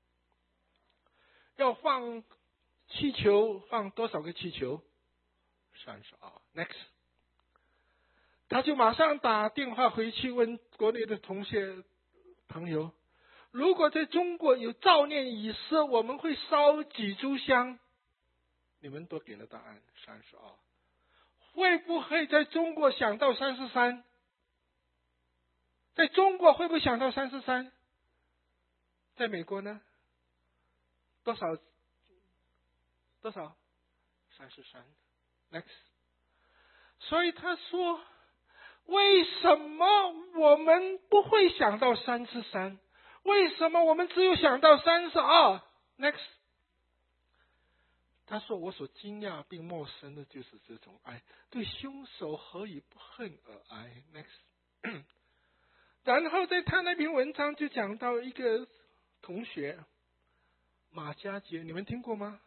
要放气球，放多少个气球？三十二。Next， 他就马上打电话回去问国内的同学朋友，如果在中国有悼念仪式，我们会烧几炷香？你们都给了答案，三十二。会不会在中国想到三十三？在中国会不会想到三十三？在美国呢？多少？多少？三十三。Next。所以他说，为什么我们不会想到三十三？为什么我们只有想到三十二 ？Next。他说：“我所惊讶并陌生的就是这种爱，对凶手何以不恨而爱 ？Next， 然后在他那篇文章就讲到一个同学马家杰，你们听过吗？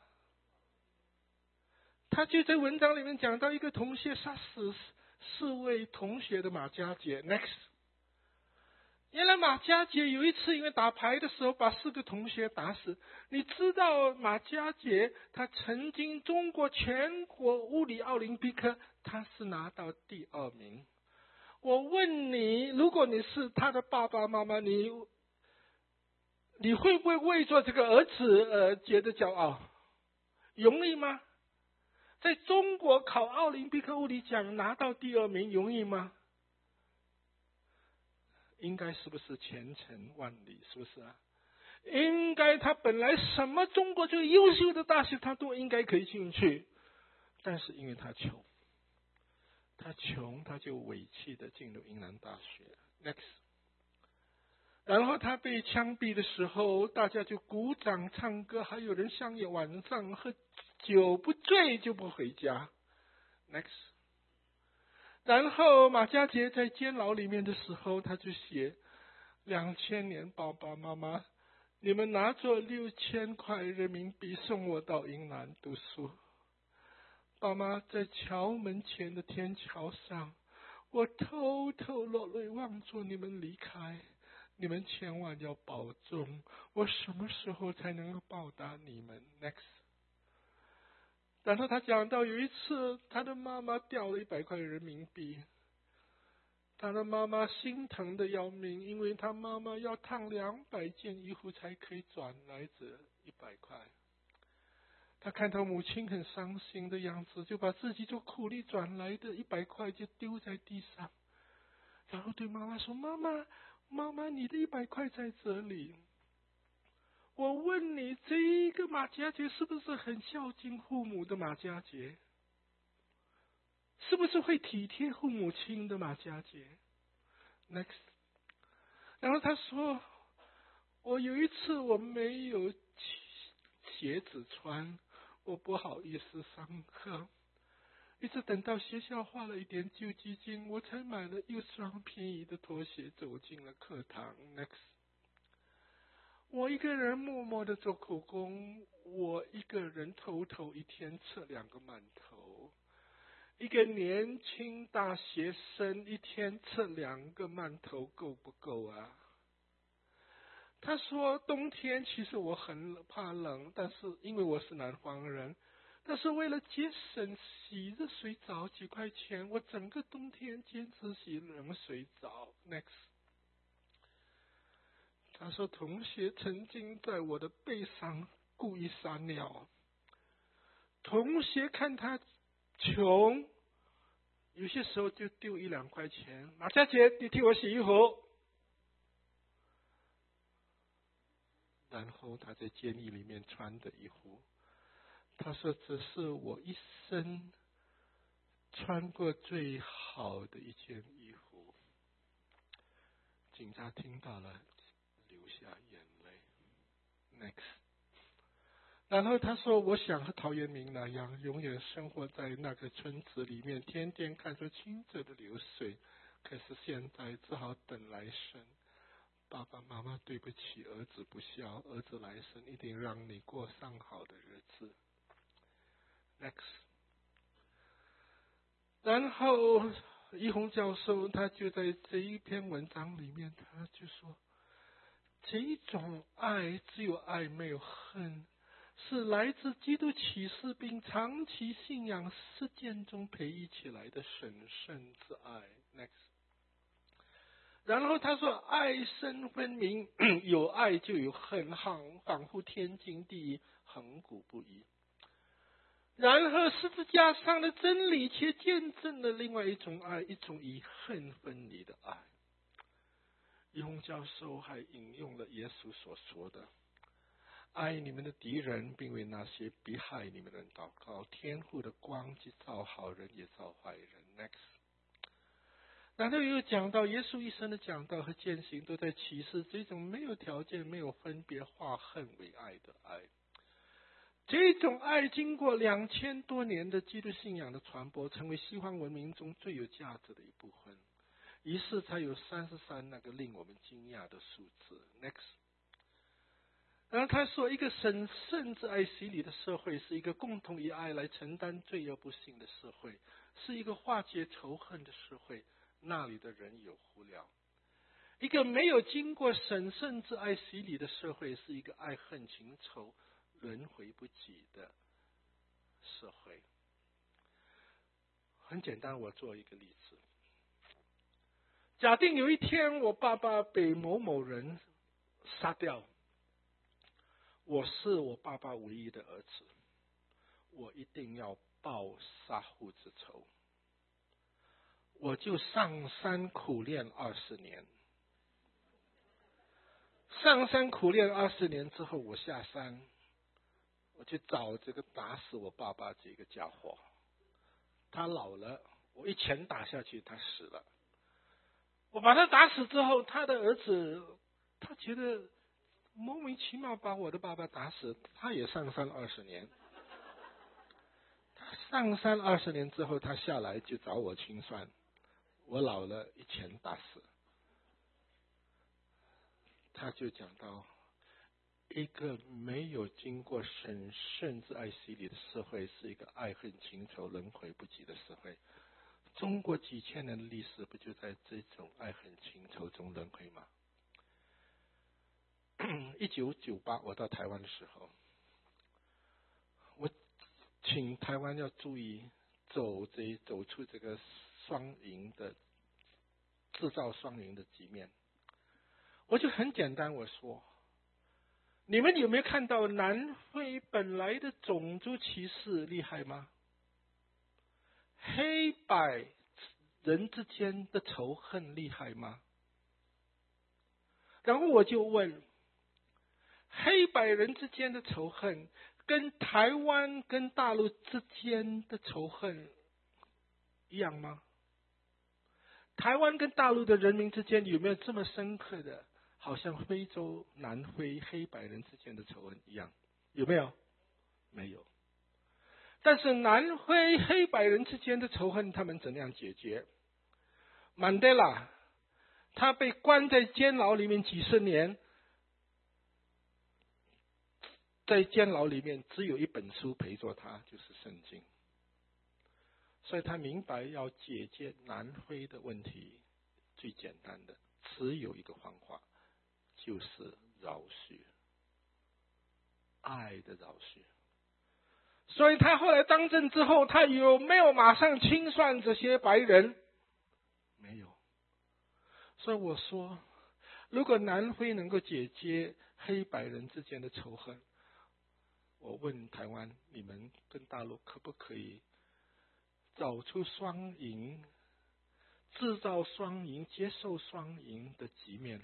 他就在文章里面讲到一个同学杀死四位同学的马家杰 。Next， 原来马家杰有一次因为打牌的时候把四个同学打死。你知道马家杰他曾经中国全国物理奥林匹克他是拿到第二名。我问你，如果你是他的爸爸妈妈，你你会不会为做这个儿子呃觉得骄傲？容易吗？在中国考奥林匹克物理奖拿到第二名容易吗？应该是不是前程万里？是不是啊？应该他本来什么中国最优秀的大学他都应该可以进去，但是因为他穷，他穷他就委屈的进入英南大学。Next， 然后他被枪毙的时候，大家就鼓掌唱歌，还有人上夜晚上喝酒不醉就不回家。Next。然后马家杰在监牢里面的时候，他就写：两千年，爸爸妈妈，你们拿着六千块人民币送我到英南读书。爸妈在桥门前的天桥上，我偷偷落泪望着你们离开。你们千万要保重，我什么时候才能够报答你们 ？Next。然后他讲到有一次，他的妈妈掉了一百块人民币，他的妈妈心疼的要命，因为他妈妈要烫两百件衣服才可以转来这一百块。他看到母亲很伤心的样子，就把自己做苦力转来的一百块就丢在地上，然后对妈妈说：“妈妈，妈妈，你的一百块在这里。” 我问你，这一个马家爵是不是很孝敬父母的马家爵？是不是会体贴父母亲的马家爵 ？Next， 然后他说，我有一次我没有鞋子穿，我不好意思上课，一直等到学校花了一点救济金，我才买了一双便宜的拖鞋走进了课堂。Next， 我一个人默默的做苦工，我一个人偷偷一天吃两个馒头。一个年轻大学生一天吃两个馒头够不够啊？他说冬天其实我很怕冷，但是因为我是南方人，但是为了节省洗热水澡几块钱，我整个冬天坚持洗冷水澡。Next， 他说同学曾经在我的背上故意撒尿，同学看他穷，有些时候就丢一两块钱，马小姐你替我洗衣服。然后他在监狱里面穿的衣服，他说这是我一生穿过最好的一件衣服。警察听到了流下眼泪。 Next， 然后他说我想和陶渊明那样永远生活在那个村子里面，天天看着清澈的流水，可是现在只好等来生。爸爸妈妈对不起，儿子不孝，儿子来生一定让你过上好的日子。 Next， 然后一红教授他就在这一篇文章里面，他就说这种爱只有爱没有恨，是来自基督启示并长期信仰实践中培育起来的神圣之爱。 Next，然后他说爱生分明，有爱就有恨，仿佛天经地义，恒古不移。然后十字架上的真理却见证了另外一种爱，一种以恨分离的爱。一红教授还引用了耶稣所说的，爱你们的敌人，并为那些逼害你们的人祷告，天父的光既照好人也照坏人。 Next，然后又讲到耶稣一生的讲道和践行都在启示这种没有条件没有分别化恨为爱的爱。这种爱经过两千多年的基督信仰的传播，成为西方文明中最有价值的一部分，于是才有三十三那个令我们惊讶的数字。 Next， 然后他说一个神圣之爱洗礼的社会，是一个共同以爱来承担罪恶不幸的社会，是一个化解仇恨的社会，那里的人有福了。一个没有经过神圣之爱洗礼的社会，是一个爱恨情仇轮回不己的社会。很简单，我做一个例子。假定有一天我爸爸被某某人杀掉，我是我爸爸唯一的儿子，我一定要报杀父之仇，我就上山苦练二十年。上山苦练二十年之后，我下山，我去找这个打死我爸爸这个家伙。他老了，我一拳打下去，他死了。我把他打死之后，他的儿子他觉得莫名其妙把我的爸爸打死，他也上山二十年。他上山二十年之后，他下来就找我清算，我老了，一拳打死。他就讲到，一个没有经过神圣之爱洗礼的社会，是一个爱恨情仇轮回不及的社会。中国几千年的历史不就在这种爱恨情仇中轮回吗？一九九八我到台湾的时候，我请台湾要注意走这走出这个双赢的制造双赢的局面。我就很简单，我说，你们有没有看到南非本来的种族歧视厉害吗？黑白人之间的仇恨厉害吗？然后我就问， 黑白人之间的仇恨，跟台湾跟大陆之间的仇恨一样吗？台湾跟大陆的人民之间有没有这么深刻的，好像非洲南非黑白人之间的仇恨一样？有没有？没有。但是南非黑白人之间的仇恨，他们怎样解决？曼德拉他被关在监牢里面几十年，在监牢里面只有一本书陪着他，就是圣经。所以他明白要解决南非的问题，最简单的只有一个方法，就是饶恕，爱的饶恕。所以他后来当政之后，他有没有马上清算这些白人？没有。所以我说，如果南非能够解决黑白人之间的仇恨，我问台湾，你们跟大陆可不可以找出双赢，制造双赢，接受双赢的局面？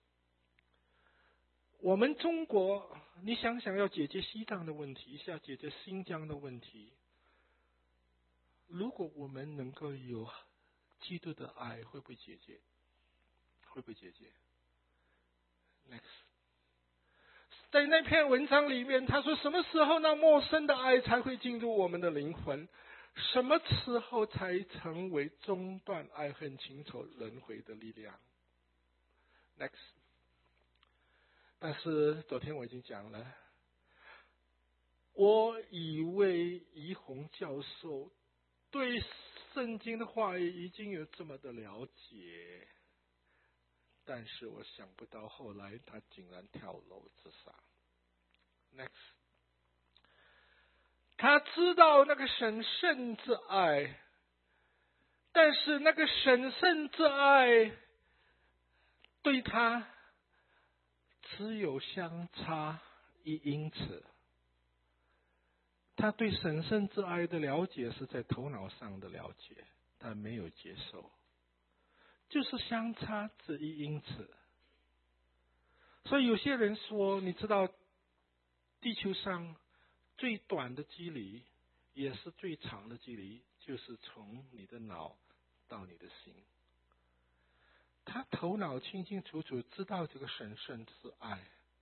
我们中国，你想想要解决西藏的问题，要解决新疆的问题，如果我们能够有基督的爱，会不会解决？会不会解决 ？Next， 在那篇文章里面，他说什么时候那陌生的爱才会进入我们的灵魂？什么时候才成为中断爱恨情仇轮回的力量 ？Next。但是昨天我已经讲了，我以为怡红教授对圣经的话语已经有这么的了解，但是我想不到后来他竟然跳楼自杀。Next， 他知道那个神圣之爱，但是那个神圣之爱对他只有相差一英尺。他对神圣之爱的了解是在头脑上的了解，但没有接受，就是相差这一英尺。所以有些人说，你知道地球上最短的距离也是最长的距离，就是从你的脑到你的心。他头脑清清楚楚知道这个神圣之爱，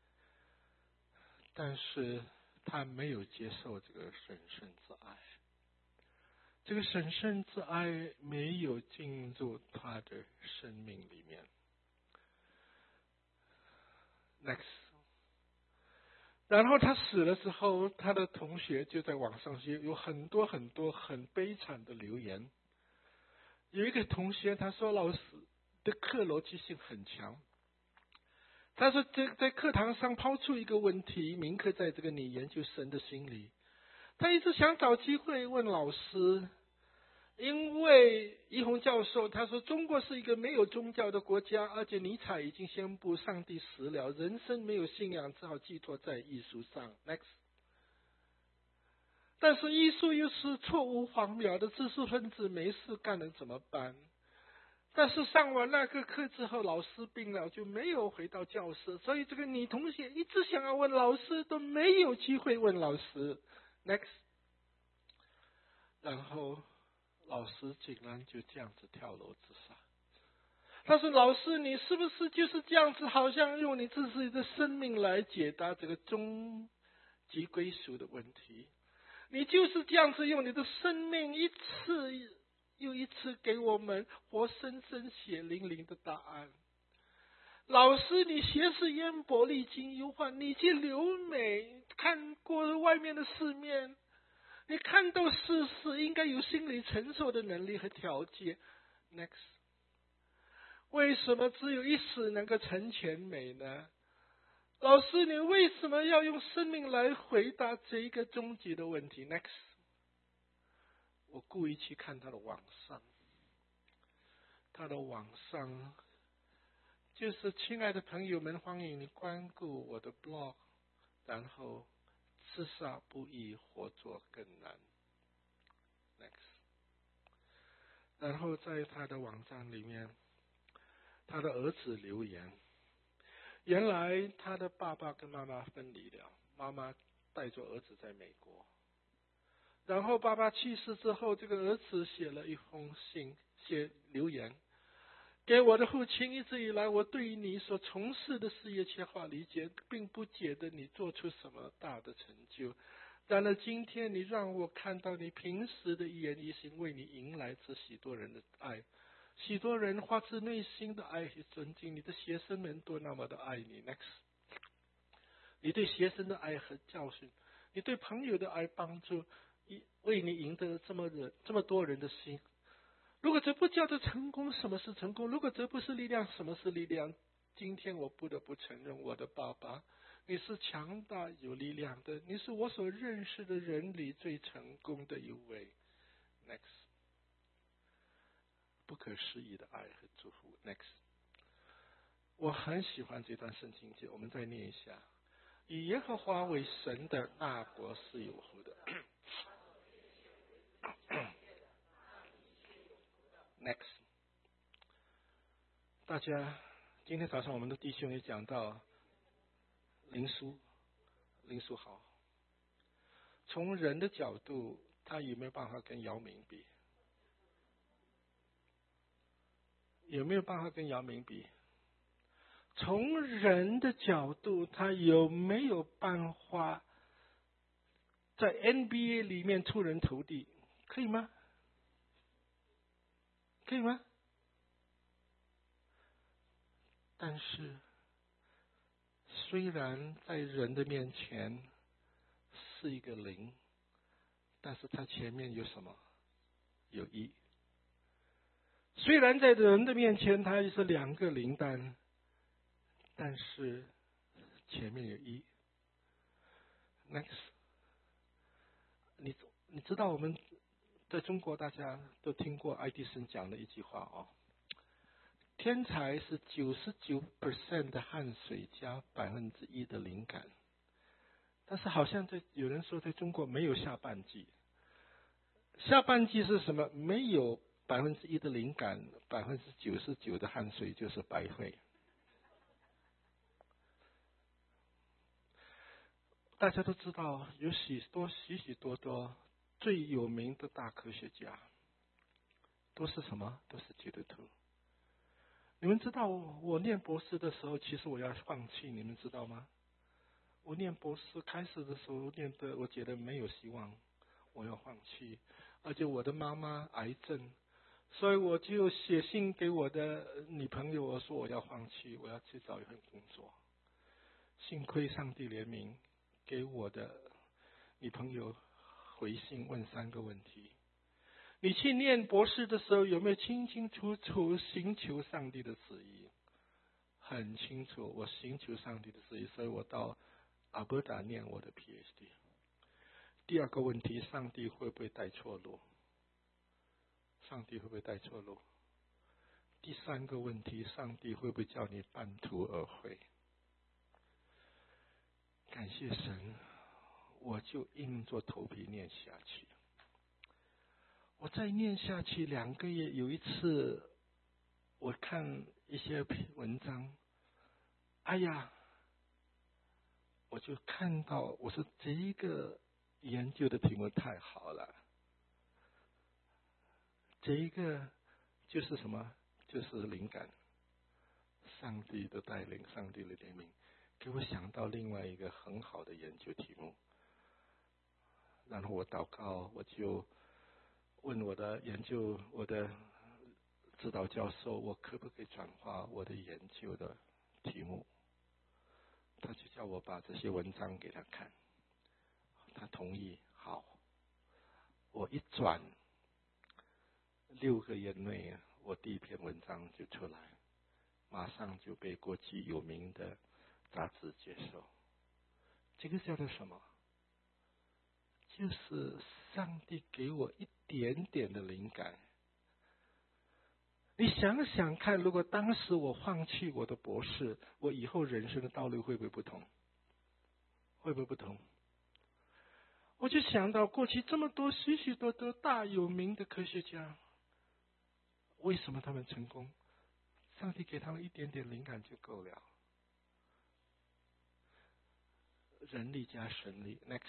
但是他没有接受这个神圣之爱，这个神圣之爱没有进入他的生命里面。Next， 然后他死了之后，他的同学就在网上有很多很多很悲惨的留言。有一个同学他说，老师的课逻辑性很强。他说在在课堂上抛出一个问题，铭刻在这个你研究神的心里。他一直想找机会问老师，因为怡红教授他说中国是一个没有宗教的国家，而且尼采已经宣布上帝死了，人生没有信仰，只好寄托在艺术上。Next， 但是艺术又是错误荒谬的，知识分子没事干了怎么办？但是上完那个课之后，老师病了，就没有回到教室，所以这个女同学一直想要问老师，都没有机会问老师。Next， 然后老师竟然就这样子跳楼自杀。他说：“老师，你是不是就是这样子，好像用你自己的生命来解答这个终极归属的问题？你就是这样子用你的生命一次又一次给我们活生生血淋淋的答案。老师，你学识渊博，历经忧患，你去留美看过外面的世面，你看到世事，应该有心理承受的能力和条件。Next， 为什么只有一死能够成全美呢？老师，你为什么要用生命来回答这一个终极的问题 ？Next， 我故意去看他的网上，他的网上就是亲爱的朋友们，欢迎你关顾我的 blog， 然后自杀不易，活着更难。Next， 然后在他的网站里面，他的儿子留言， 原来他的爸爸跟妈妈分离了，妈妈带着儿子在美国。然后爸爸去世之后，这个儿子写了一封信，写留言给我的父亲。一直以来，我对于你所从事的事业缺乏理解，并不觉得你做出什么大的成就。然而今天你让我看到你平时的一言一行，为你迎来这许多人的爱，许多人发自内心的爱与尊敬。你的学生们都那么的爱你 ，next， 你对学生的爱和教训，你对朋友的爱帮助，为你赢得这么人这么多人的心。如果这不叫做成功，什么是成功？如果这不是力量，什么是力量？今天我不得不承认，我的爸爸，你是强大有力量的，你是我所认识的人里最成功的一位。Next， 不可思议的爱和祝福。Next， 我很喜欢这段圣经节，我们再念一下：以耶和华为神的那国是有福的。Next， 大家今天早上我们的弟兄也讲到林书，林书豪。从人的角度，他有没有办法跟姚明比？有没有办法跟姚明比？从人的角度，他有没有办法在 N B A 里面出人头地？可以吗？可以吗？但是，虽然在人的面前是一个零，但是他前面有什么？有一。虽然在人的面前他是两个零蛋，但是前面有一。Next， 你你知道我们在中国大家都听过爱迪生讲的一句话哦，天才是九十九 percent 的汗水加百分之一的灵感，但是好像在有人说在中国没有下半季。下半季是什么？没有百分之一的灵感，百分之九十九的汗水就是白费。大家都知道，有许多许许多多最有名的大科学家，都是什么？都是基督徒。你们知道，我念博士的时候，其实我要放弃，你们知道吗？我念博士开始的时候念的，我觉得没有希望，我要放弃。而且我的妈妈癌症，所以我就写信给我的女朋友，我说我要放弃，我要去找一份工作。幸亏上帝怜悯，给我的女朋友回信问三个问题：你去念博士的时候有没有清清楚楚寻求上帝的旨意？很清楚，我寻求上帝的旨意，所以我到阿伯达念我的 P H D。 第二个问题，上帝会不会带错路？上帝会不会带错路？第三个问题，上帝会不会叫你半途而废？感谢神，我就硬着头皮念下去。我再念下去两个月，有一次我看一些文章，哎呀，我就看到，我说这一个研究的题目太好了，这一个就是什么？就是灵感，上帝的带领，上帝的怜悯，给我想到另外一个很好的研究题目。然后我祷告，我就问我的研究，我的指导教授，我可不可以转化我的研究的题目？他就叫我把这些文章给他看，他同意。好，我一转，六个月内，我第一篇文章就出来，马上就被国际有名的杂志接受。这个叫做什么？就是上帝给我一点点的灵感。你想想看，如果当时我放弃我的博士，我以后人生的道路会不会不同？会不会不同？我就想到过去这么多许许多多大有名的科学家，为什么他们成功？上帝给他们一点点灵感就够了。 人力加神力。Next，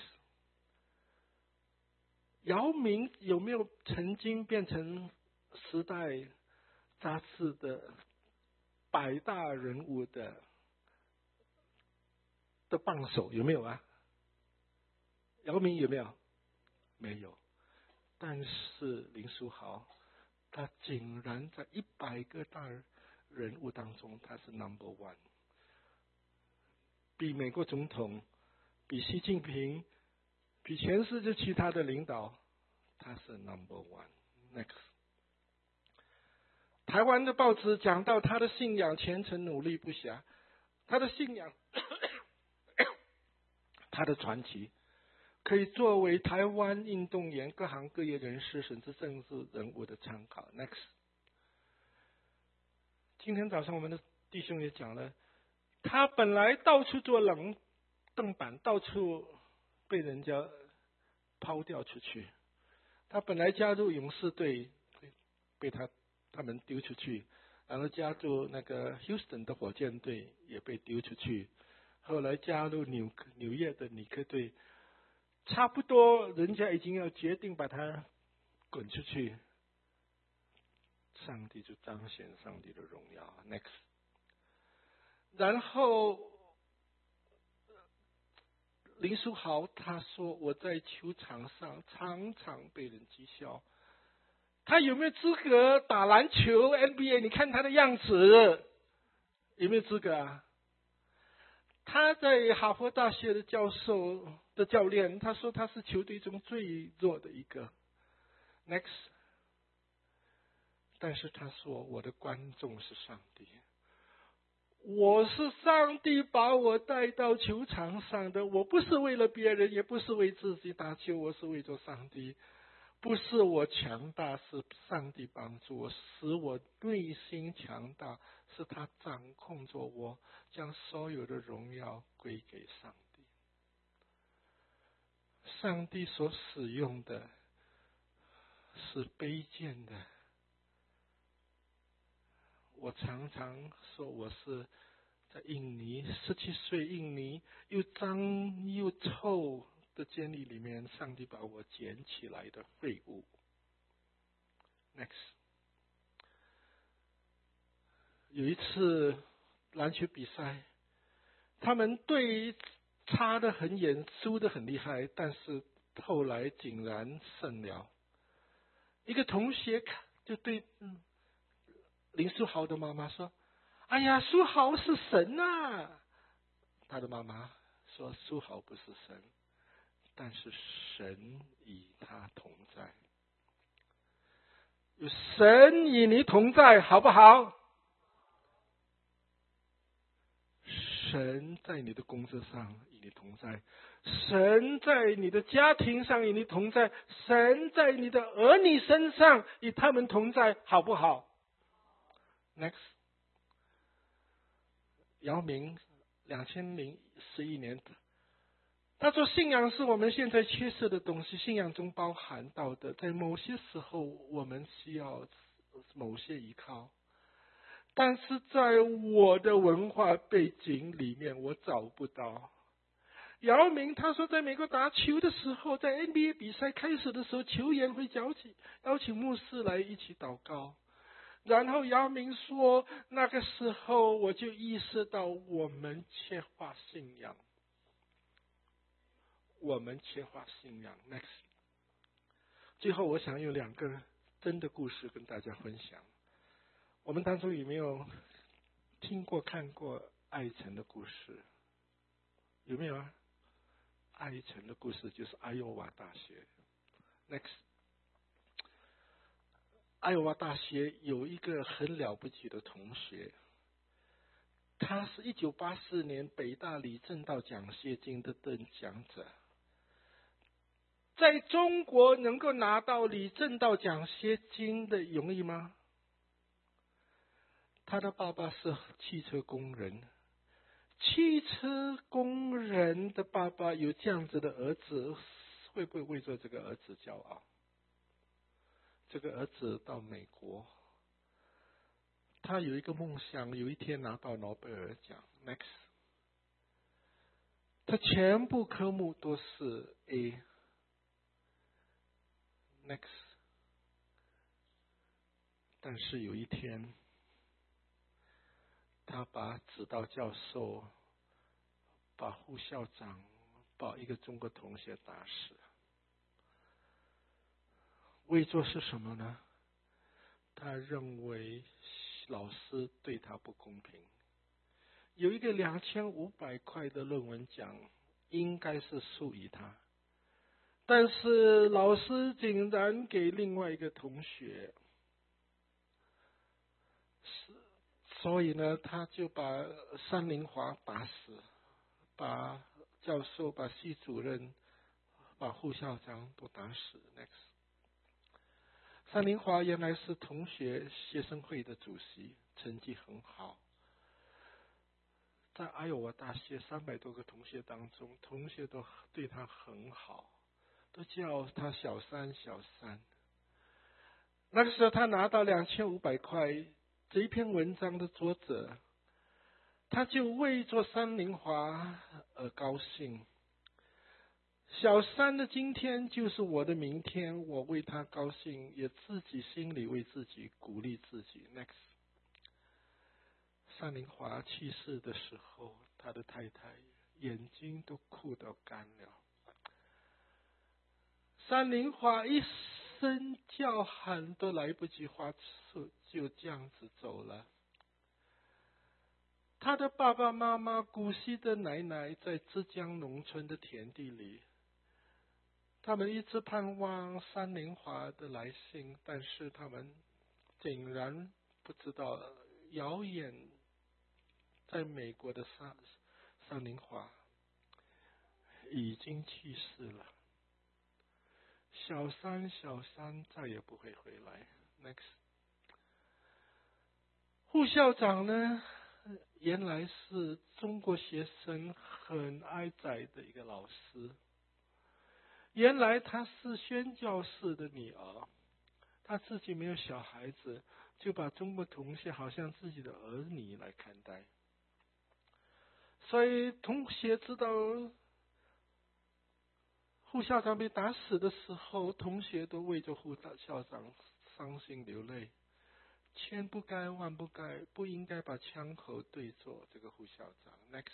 姚明有没有曾经变成时代杂志的百大人物的的棒手？有没有啊？姚明有没有？没有。但是林书豪，他竟然在一百个大人物当中，他是 number one， 比美国总统，比习近平，比全世界其他的领导，他是 number one。Next， 台湾的报纸讲到他的信仰虔诚努力不暇，他的信仰，他的传奇，可以作为台湾运动员、各行各业人士甚至政治人物的参考。Next， 今天早上我们的弟兄也讲了，他本来到处做冷凳板，到处被人家抛掉出去。他本来加入勇士队，被他他们丢出去，然后加入那个 Houston 的火箭队也被丢出去，后来加入纽纽约的尼克队，差不多人家已经要决定把他滚出去，上帝就彰显上帝的荣耀。Next， 然后林书豪他说，我在球场上常常被人讥笑，他有没有资格打篮球 N B A？ 你看他的样子，有没有资格啊？他在哈佛大学的教授的教练，他说他是球队中最弱的一个。Next， 但是他说我的观众是上帝，我是上帝把我带到球场上的，我不是为了别人，也不是为自己打球，我是为着上帝。不是我强大，是上帝帮助我，使我内心强大，是他掌控着我，将所有的荣耀归给上帝。上帝所使用的是卑贱的。我常常说我是在印尼十七岁，印尼又脏又臭的监狱里面，上帝把我捡起来的废物。Next， 有一次篮球比赛，他们队差得很远，输得很厉害，但是后来竟然胜了。一个同学就对嗯林书豪的妈妈说：“哎呀，书豪是神啊！”他的妈妈说：“书豪不是神，但是神与他同在。有神与你同在，好不好？神在你的工作上与你同在，神在你的家庭上与你同在，神在你的儿女身上与他们同在，好不好？” Next， 姚明两千零十一年，他说信仰是我们现在缺失的东西，信仰中包含道德，在某些时候我们需要某些依靠，但是在我的文化背景里面我找不到。姚明他说，在美国打球的时候，在 N B A 比赛开始的时候，球员会邀请邀请牧师来一起祷告。然后姚明说，那个时候我就意识到我们缺乏信仰，我们缺乏信仰。Next， 最后我想有两个真的故事跟大家分享。我们当中有没有听过看过艾城的故事？有没有啊？艾城的故事就是爱奥瓦大学。Next， 爱奥瓦大学有一个很了不起的同学，他是一九八四年北大李政道奖学金的得奖者。在中国能够拿到李政道奖学金的容易吗？他的爸爸是汽车工人，汽车工人的爸爸有这样子的儿子，会不会为着这个儿子骄傲？这个儿子到美国，他有一个梦想，有一天拿到诺贝尔奖。Next， 他全部科目都是 A。Next， 但是有一天，他把指导教授、把副校长、把一个中国同学打死。为做是什么呢？他认为老师对他不公平。有一个两千五百块的论文奖，应该是属于他，但是老师竟然给另外一个同学，所以呢，他就把山林华打死，把教授、把系主任、把副校长都打死。Next， 山林华原来是同学学生会的主席，成绩很好。在爱荷华大学三百多个同学当中，同学都对他很好，都叫他小三小三。那个时候他拿到两千五百块，这一篇文章的作者，他就为做山林华而高兴。小三的今天就是我的明天，我为他高兴，也自己心里为自己鼓励自己。Next， 山林华去世的时候，他的太太眼睛都哭到干了。山林华一声叫喊都来不及发出，就这样子走了。他的爸爸妈妈、古稀的奶奶在浙江农村的田地里，他们一直盼望山林华的来信，但是他们竟然不知道遥远在美国的山山林华已经去世了。小三小三再也不会回来。Next， 副校长呢，原来是中国学生很爱宰的一个老师。原来他是宣教士的女儿，他自己没有小孩子，就把中国同学好像自己的儿女来看待。所以同学知道副校长被打死的时候，同学都为着副校长伤心流泪。千不该万不该，不应该把枪口对着这个副校长。Next，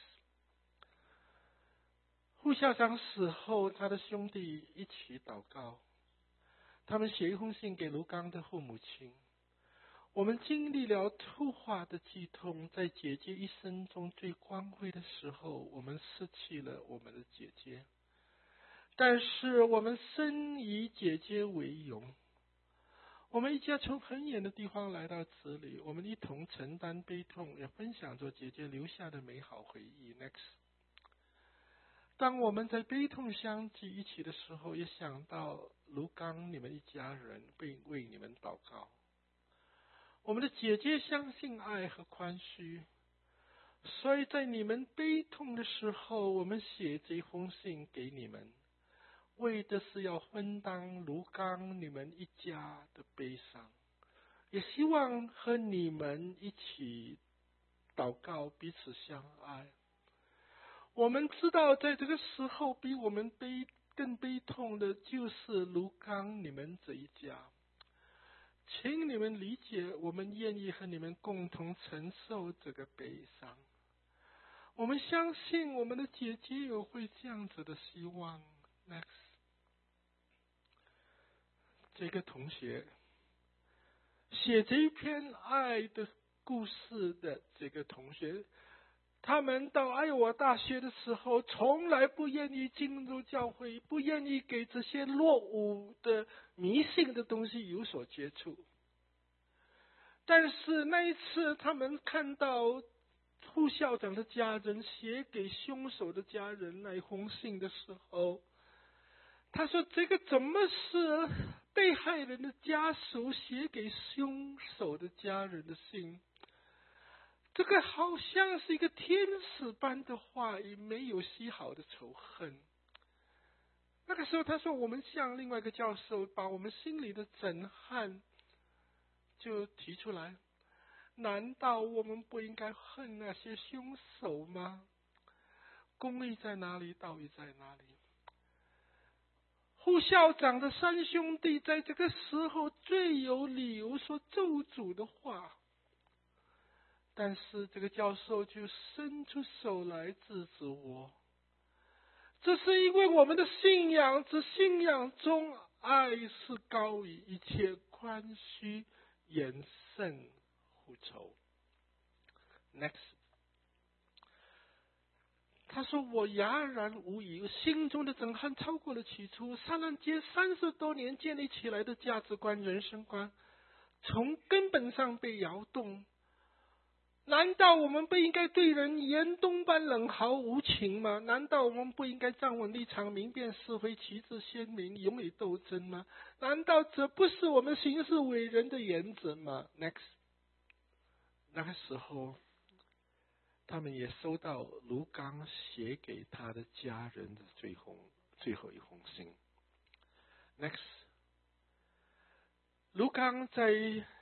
副校长死后，他的兄弟一起祷告，他们写一封信给卢刚的父母亲。我们经历了突发的激痛，在姐姐一生中最光辉的时候，我们失去了我们的姐姐，但是我们深以姐姐为荣。我们一家从很远的地方来到这里，我们一同承担悲痛，也分享着姐姐留下的美好回忆。Next， 当我们在悲痛相聚一起的时候，也想到卢刚你们一家人，并为你们祷告。我们的姐姐相信爱和宽恕，所以在你们悲痛的时候，我们写这封信给你们，为的是要分担卢刚你们一家的悲伤，也希望和你们一起祷告，彼此相爱。我们知道在这个时候比我们悲更悲痛的就是卢刚你们这一家，请你们理解，我们愿意和你们共同承受这个悲伤。我们相信我们的姐姐有会这样子的希望。Next， 这个同学写这一篇爱的故事的这个同学，他们到爱荷华大学的时候，从来不愿意进入教会，不愿意给这些落伍的迷信的东西有所接触。但是那一次，他们看到副校长的家人写给凶手的家人那一封信的时候，他说：“这个怎么是被害人的家属写给凶手的家人的信？这个好像是一个天使般的话语，没有丝毫的仇恨。”那个时候，他说：“我们向另外一个教授把我们心里的震撼就提出来。难道我们不应该恨那些凶手吗？ 公义在哪里？道义在哪里？副校长的三兄弟在这个时候最有理由说咒诅的话，但是这个教授就伸出手来制止我。这是因为我们的信仰，这信仰中爱是高于一切，宽虚严胜互仇。Next， 他说我哑然无语，心中的震撼超过了起初。三人街三十多年建立起来的价值观、人生观，从根本上被摇动。难道我们不应该对人严冬般冷豪无情吗？难道我们不应该站稳立场，明辨是非，旗帜鲜明，勇于斗争吗？难道这不是我们行事为人的原则吗 ？Next， 那个时候，他们也收到卢刚写给他的家人的最后最后一封信。Next， 卢刚在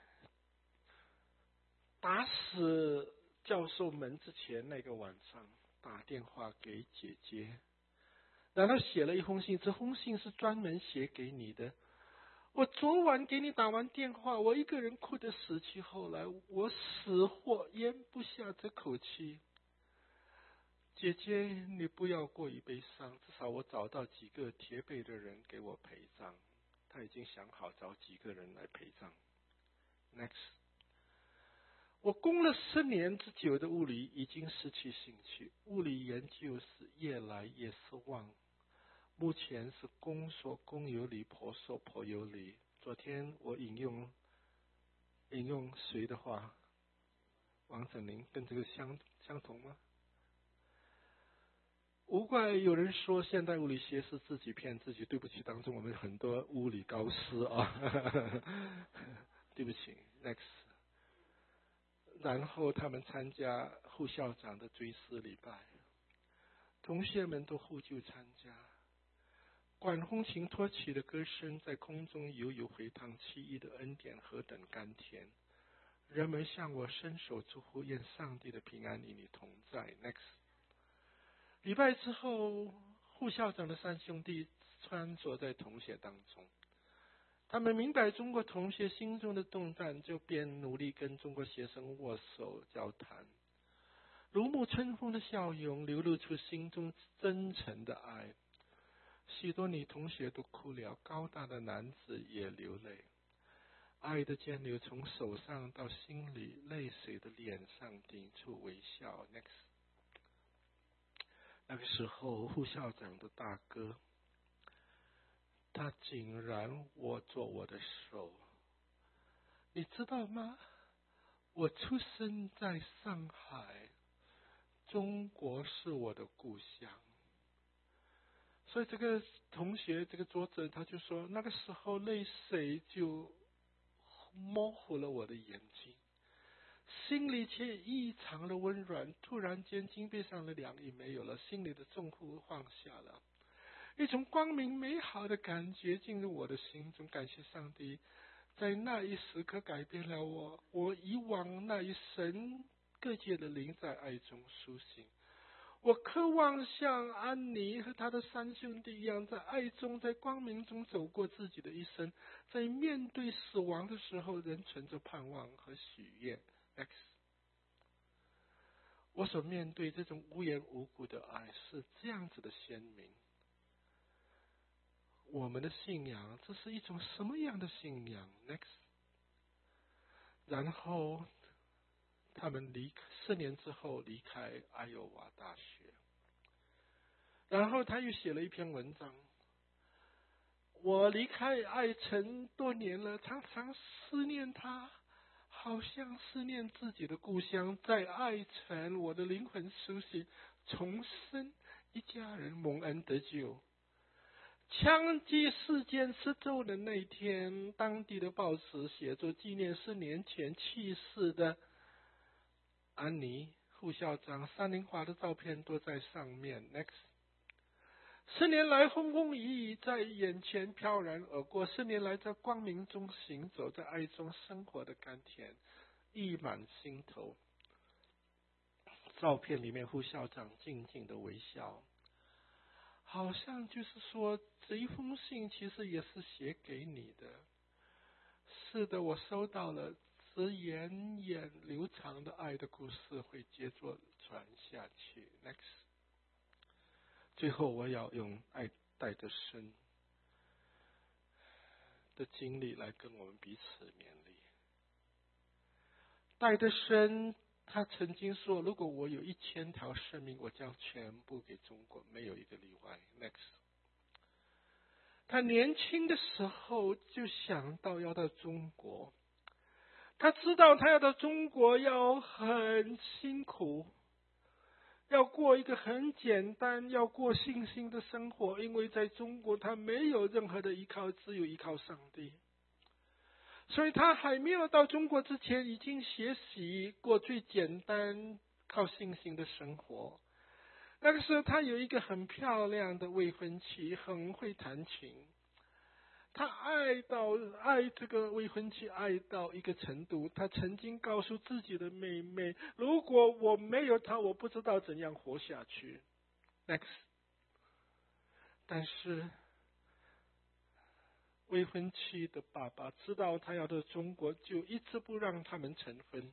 打死教授们之前那个晚上打电话给姐姐，然后写了一封信，这封信是专门写给你的。我昨晚给你打完电话，我一个人哭得死去后来，我死活咽不下这口气。姐姐，你不要过于悲伤，至少我找到几个贴背的人给我陪葬。他已经想好找几个人来陪葬。Next，我攻了十年之久的物理已经失去兴趣，物理研究是越来越失望。目前是公说公有理，婆说婆有理。昨天我引用引用谁的话？王振林，跟这个相相同吗？无怪有人说现代物理学是自己骗自己，对不起，当中我们很多物理高师啊，对不起。Next。然后他们参加副校长的追思礼拜，同学们都呼救参加。管风琴托起的歌声在空中悠悠回荡，奇异的恩典何等甘甜！人们向我伸手祝福，愿上帝的平安与你同在。Next， 礼拜之后，副校长的三兄弟穿梭在同学当中。他们明白中国同学心中的动荡，就便努力跟中国学生握手交谈。如沐春风的笑容流露出心中真诚的爱。许多女同学都哭了，高大的男子也流泪。爱的渐流从手上到心里，泪水的脸上顶出微笑。Next， 那个时候副校长的大哥，他竟然握着我的手。你知道吗？我出生在上海，中国是我的故乡。所以这个同学，这个作者他就说，那个时候泪水就模糊了我的眼睛，心里却异常的温软。突然间肩背上的凉意没有了，心里的重负放下了，一种光明美好的感觉进入我的心中。感谢上帝，在那一时刻改变了我，我以往那一生各界的灵在爱中苏醒。我渴望像安妮和他的三兄弟一样，在爱中，在光明中走过自己的一生，在面对死亡的时候仍存着盼望和喜悦。 X， 我所面对这种无缘无故的爱是这样子的鲜明。我们的信仰，这是一种什么样的信仰 ？Next， 然后他们离四年之后离开爱奥瓦大学，然后他又写了一篇文章。我离开爱城多年了，常常思念他，好像思念自己的故乡。在爱城，我的灵魂苏醒，重生，一家人蒙恩得救。枪击事件十周的那天，当地的报纸写作纪念四年前去世的安妮副校长三林华的照片都在上面。 Next， 十年来风风雨雨在眼前飘然而过，十年来在光明中行走，在爱中生活的甘甜溢满心头。 照片里面副校长静静的微笑，好像就是说这一封信其实也是写给你的。是的，我收到了，这源远流长的爱的故事会接着传下去。 Next， 最后我要用爱戴德生的经历来跟我们彼此勉励。戴德生他曾经说，如果我有一千条生命，我将全部给中国，没有一个例外。 Next， 他年轻的时候就想到要到中国，他知道他要到中国要很辛苦，要过一个很简单要过信心的生活，因为在中国他没有任何的依靠，只有依靠上帝。所以他还没有到中国之前，已经学习过最简单靠信心的生活。那个时候他有一个很漂亮的未婚妻，很会弹琴。他爱到爱这个未婚妻爱到一个程度，他曾经告诉自己的妹妹，如果我没有她，我不知道怎样活下去。 Next， 但是未婚妻的爸爸知道他要到中国，就一直不让他们成婚。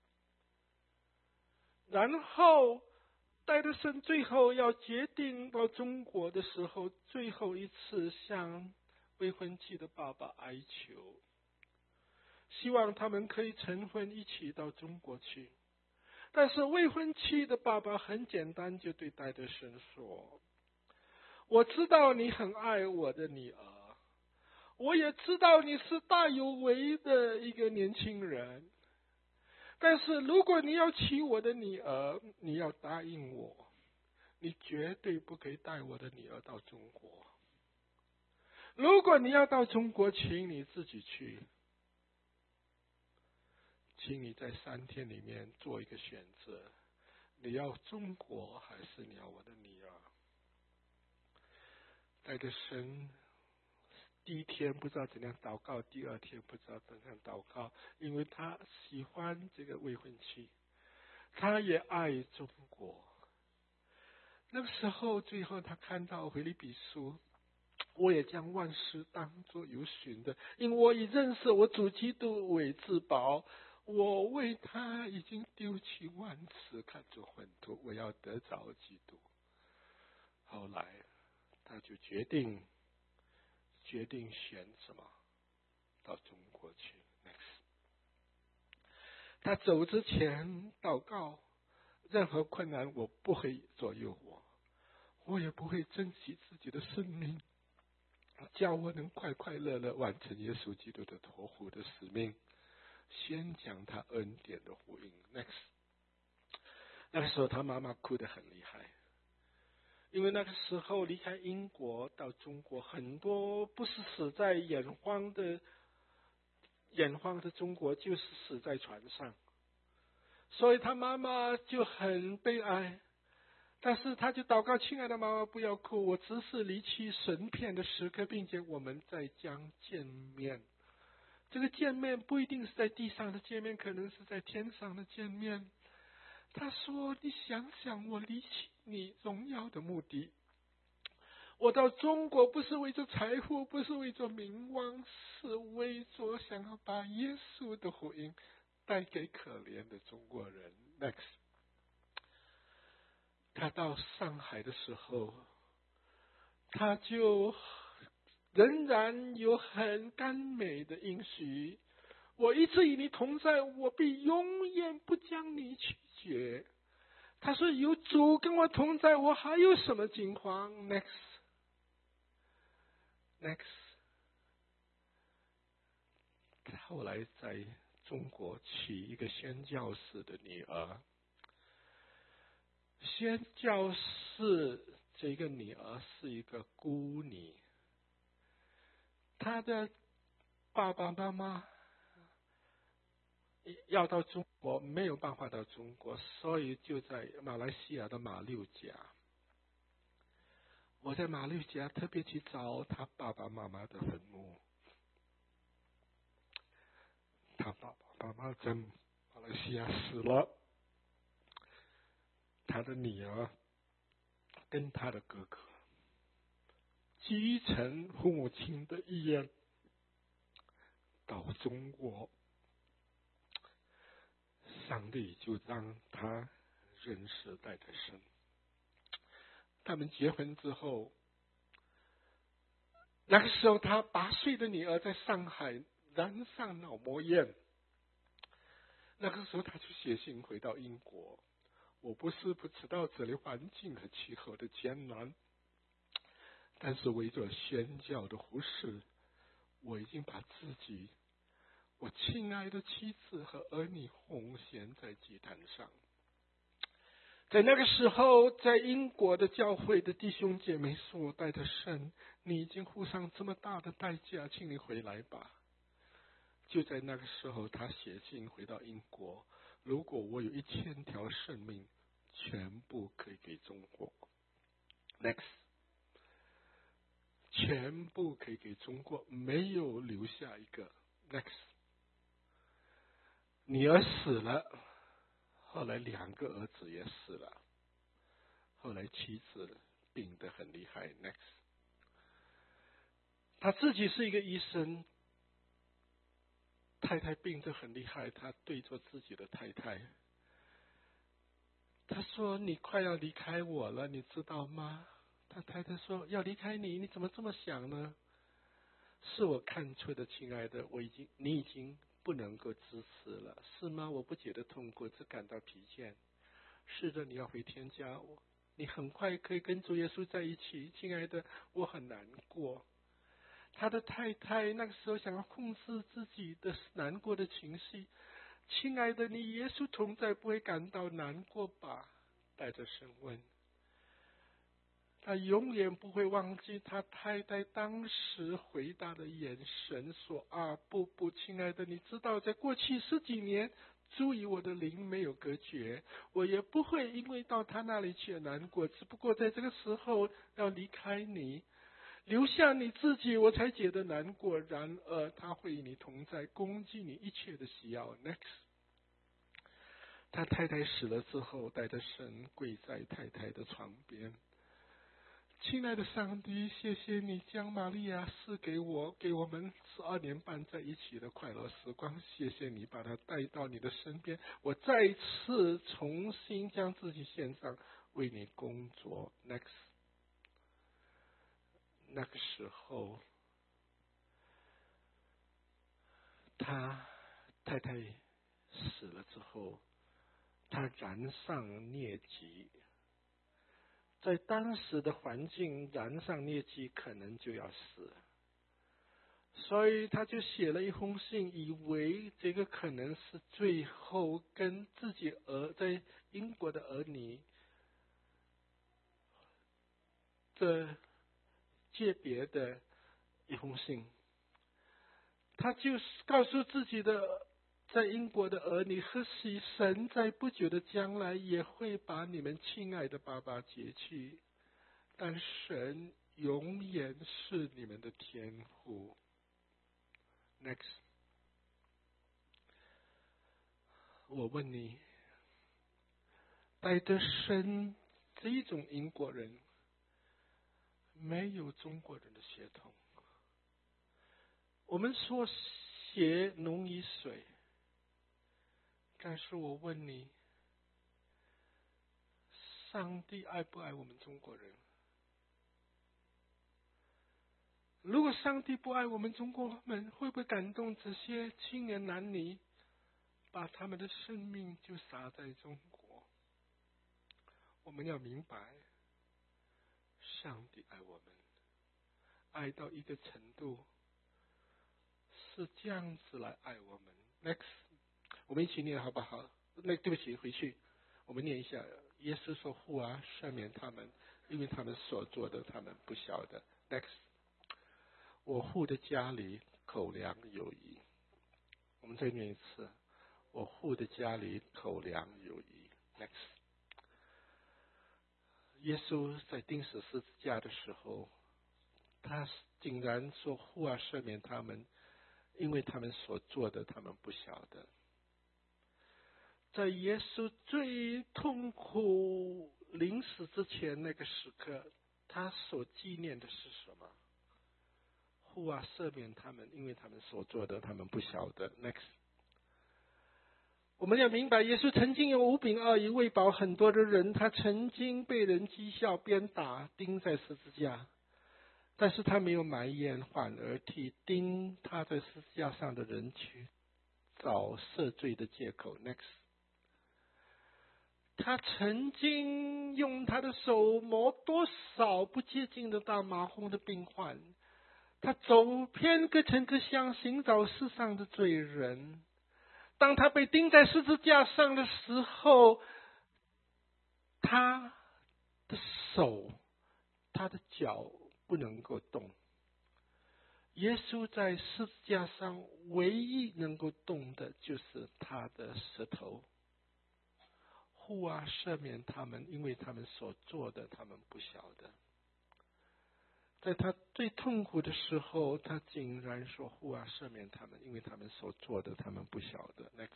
然后戴德生最后要决定到中国的时候，最后一次向未婚妻的爸爸哀求，希望他们可以成婚，一起到中国去。但是未婚妻的爸爸很简单，就对戴德生说，我知道你很爱我的女儿，我也知道你是大有为的一个年轻人，但是如果你要娶我的女儿，你要答应我，你绝对不可以带我的女儿到中国。如果你要到中国，请你自己去，请你在三天里面做一个选择，你要中国还是你要我的女儿？戴德生第一天不知道怎样祷告，第二天不知道怎样祷告，因为他喜欢这个未婚妻，他也爱中国。那个时候最后他看到腓立比书，我也将万事当作有损的，因为我已认识我主基督为至宝，我为他已经丢弃万次，看作粪土，我要得着基督。后来他就决定决定选什么到中国去。 Next， 他走之前祷告，任何困难我不会左右我，我也不会珍惜自己的生命，叫我能快快乐乐完成耶稣基督的托付的使命，先讲他恩典的福音。 Next， 那个时候他妈妈哭得很厉害，因为那个时候离开英国到中国，很多不是死在远方的远方的中国，就是死在船上，所以他妈妈就很悲哀。但是他就祷告，亲爱的妈妈不要哭，我只是离弃神片的时刻，并且我们再将见面。这个见面不一定是在地上的见面，可能是在天上的见面。他说，你想想，我离弃你荣耀的目的，我到中国不是为着财富，不是为着名望，是为着想要把耶稣的福音带给可怜的中国人。 Next，他到上海的时候，他就仍然有很甘美的应许，我一直与你同在，我必永远不将你拒绝。他说，有主跟我同在，我还有什么惊慌？ Next Next， 后来在中国娶一个宣教士的女儿，宣教士这个女儿是一个孤女，她的爸爸妈妈要到中国没有办法到中国，所以就在马来西亚的马六甲。我在马六甲特别去找他爸爸妈妈的坟墓，他爸爸妈妈在马来西亚死了， 他的女儿跟他的哥哥继承父母亲的意愿到中国，上帝就让他认识戴德生。他们结婚之后，那个时候他八岁的女儿在上海染上脑膜炎，那个时候他就写信回到英国，我不是不知道这里环境和气候的艰难，但是为着宣教的服事，我已经把自己我亲爱的妻子和儿女奉献在祭坛上。在那个时候，在英国的教会的弟兄姐妹说，戴德生，你已经付上这么大的代价，请你回来吧。就在那个时候，他写信回到英国，如果我有一千条生命，全部可以给中国。 Next， 全部可以给中国，没有留下一个。 Next， 女儿死了，后来两个儿子也死了，后来妻子病得很厉害。 Next， 他自己是一个医生，太太病得很厉害，他对着自己的太太，他说，你快要离开我了，你知道吗？他太太说，要离开你，你怎么这么想呢？是我看错的，亲爱的，我已经你已经不能够支持了，是吗？我不觉得痛苦，只感到疲倦。是的，你要回天家，我你很快可以跟主耶稣在一起，亲爱的，我很难过。他的太太那个时候想要控制自己的难过的情绪，亲爱的，你耶稣同在不会感到难过吧？带着审问，他永远不会忘记他太太当时回答的眼神，说啊，不不，亲爱的，你知道在过去十几年，主与我的灵没有隔绝，我也不会因为到他那里去而难过，只不过在这个时候要离开你，留下你自己，我才觉得难过。然而他会与你同在，供给你一切的需要。 Next， 他太太死了之后，带着神跪在太太的床边，亲爱的上帝，谢谢你将玛利亚赐给我，给我们十二年半在一起的快乐时光。谢谢你把她带到你的身边，我再一次重新将自己献上，为你工作。 Next， 那个时候他太太死了之后，他染上疟疾，在当时的环境，染上疟疾可能就要死，所以他就写了一封信，以为这个可能是最后跟自己儿在英国的儿女的诀别的一封信。他就告诉自己的在英国的儿女，或许神在不久的将来也会把你们亲爱的爸爸接去，但神永远是你们的天父。 Next， 我问你，戴德生这一种英国人没有中国人的血统，我们说血浓于水，但是我问你，上帝爱不爱我们中国人？如果上帝不爱我们中国人，会不会感动这些青年男女，把他们的生命就撒在中国？我们要明白，上帝爱我们，爱到一个程度，是这样子来爱我们。 Next， 我们一起念好不好？那对不起，回去我们念一下。耶稣说，父啊，赦免他们，因为他们所做的他们不晓得。 Next， 我父的家里口粮有余。我们再念一次，我父的家里口粮有余。 Next， 耶稣在钉死十字架的时候，他竟然说，父啊，赦免他们，因为他们所做的他们不晓得。 在耶稣最痛苦临死之前那个时刻，他所纪念的是什么？父啊，赦免他们，因为他们所做的，他们不晓得。Next， 我们要明白，耶稣曾经有五饼二鱼喂饱很多的人，他曾经被人讥笑、鞭打、钉在十字架，但是他没有埋怨，反而替钉他在十字架上的人去找赦罪的借口。Next， 他曾经用他的手摸多少不洁净的大麻风的病患，他走遍各城各乡寻找世上的罪人。当他被钉在十字架上的时候，他的手、他的脚不能够动。耶稣在十字架上唯一能够动的就是他的舌头。父啊，赦免他们，因为他们所做的，他们不晓得。在他最痛苦的时候，他竟然说：“父啊，赦免他们，因为他们所做的，他们不晓得。” Next，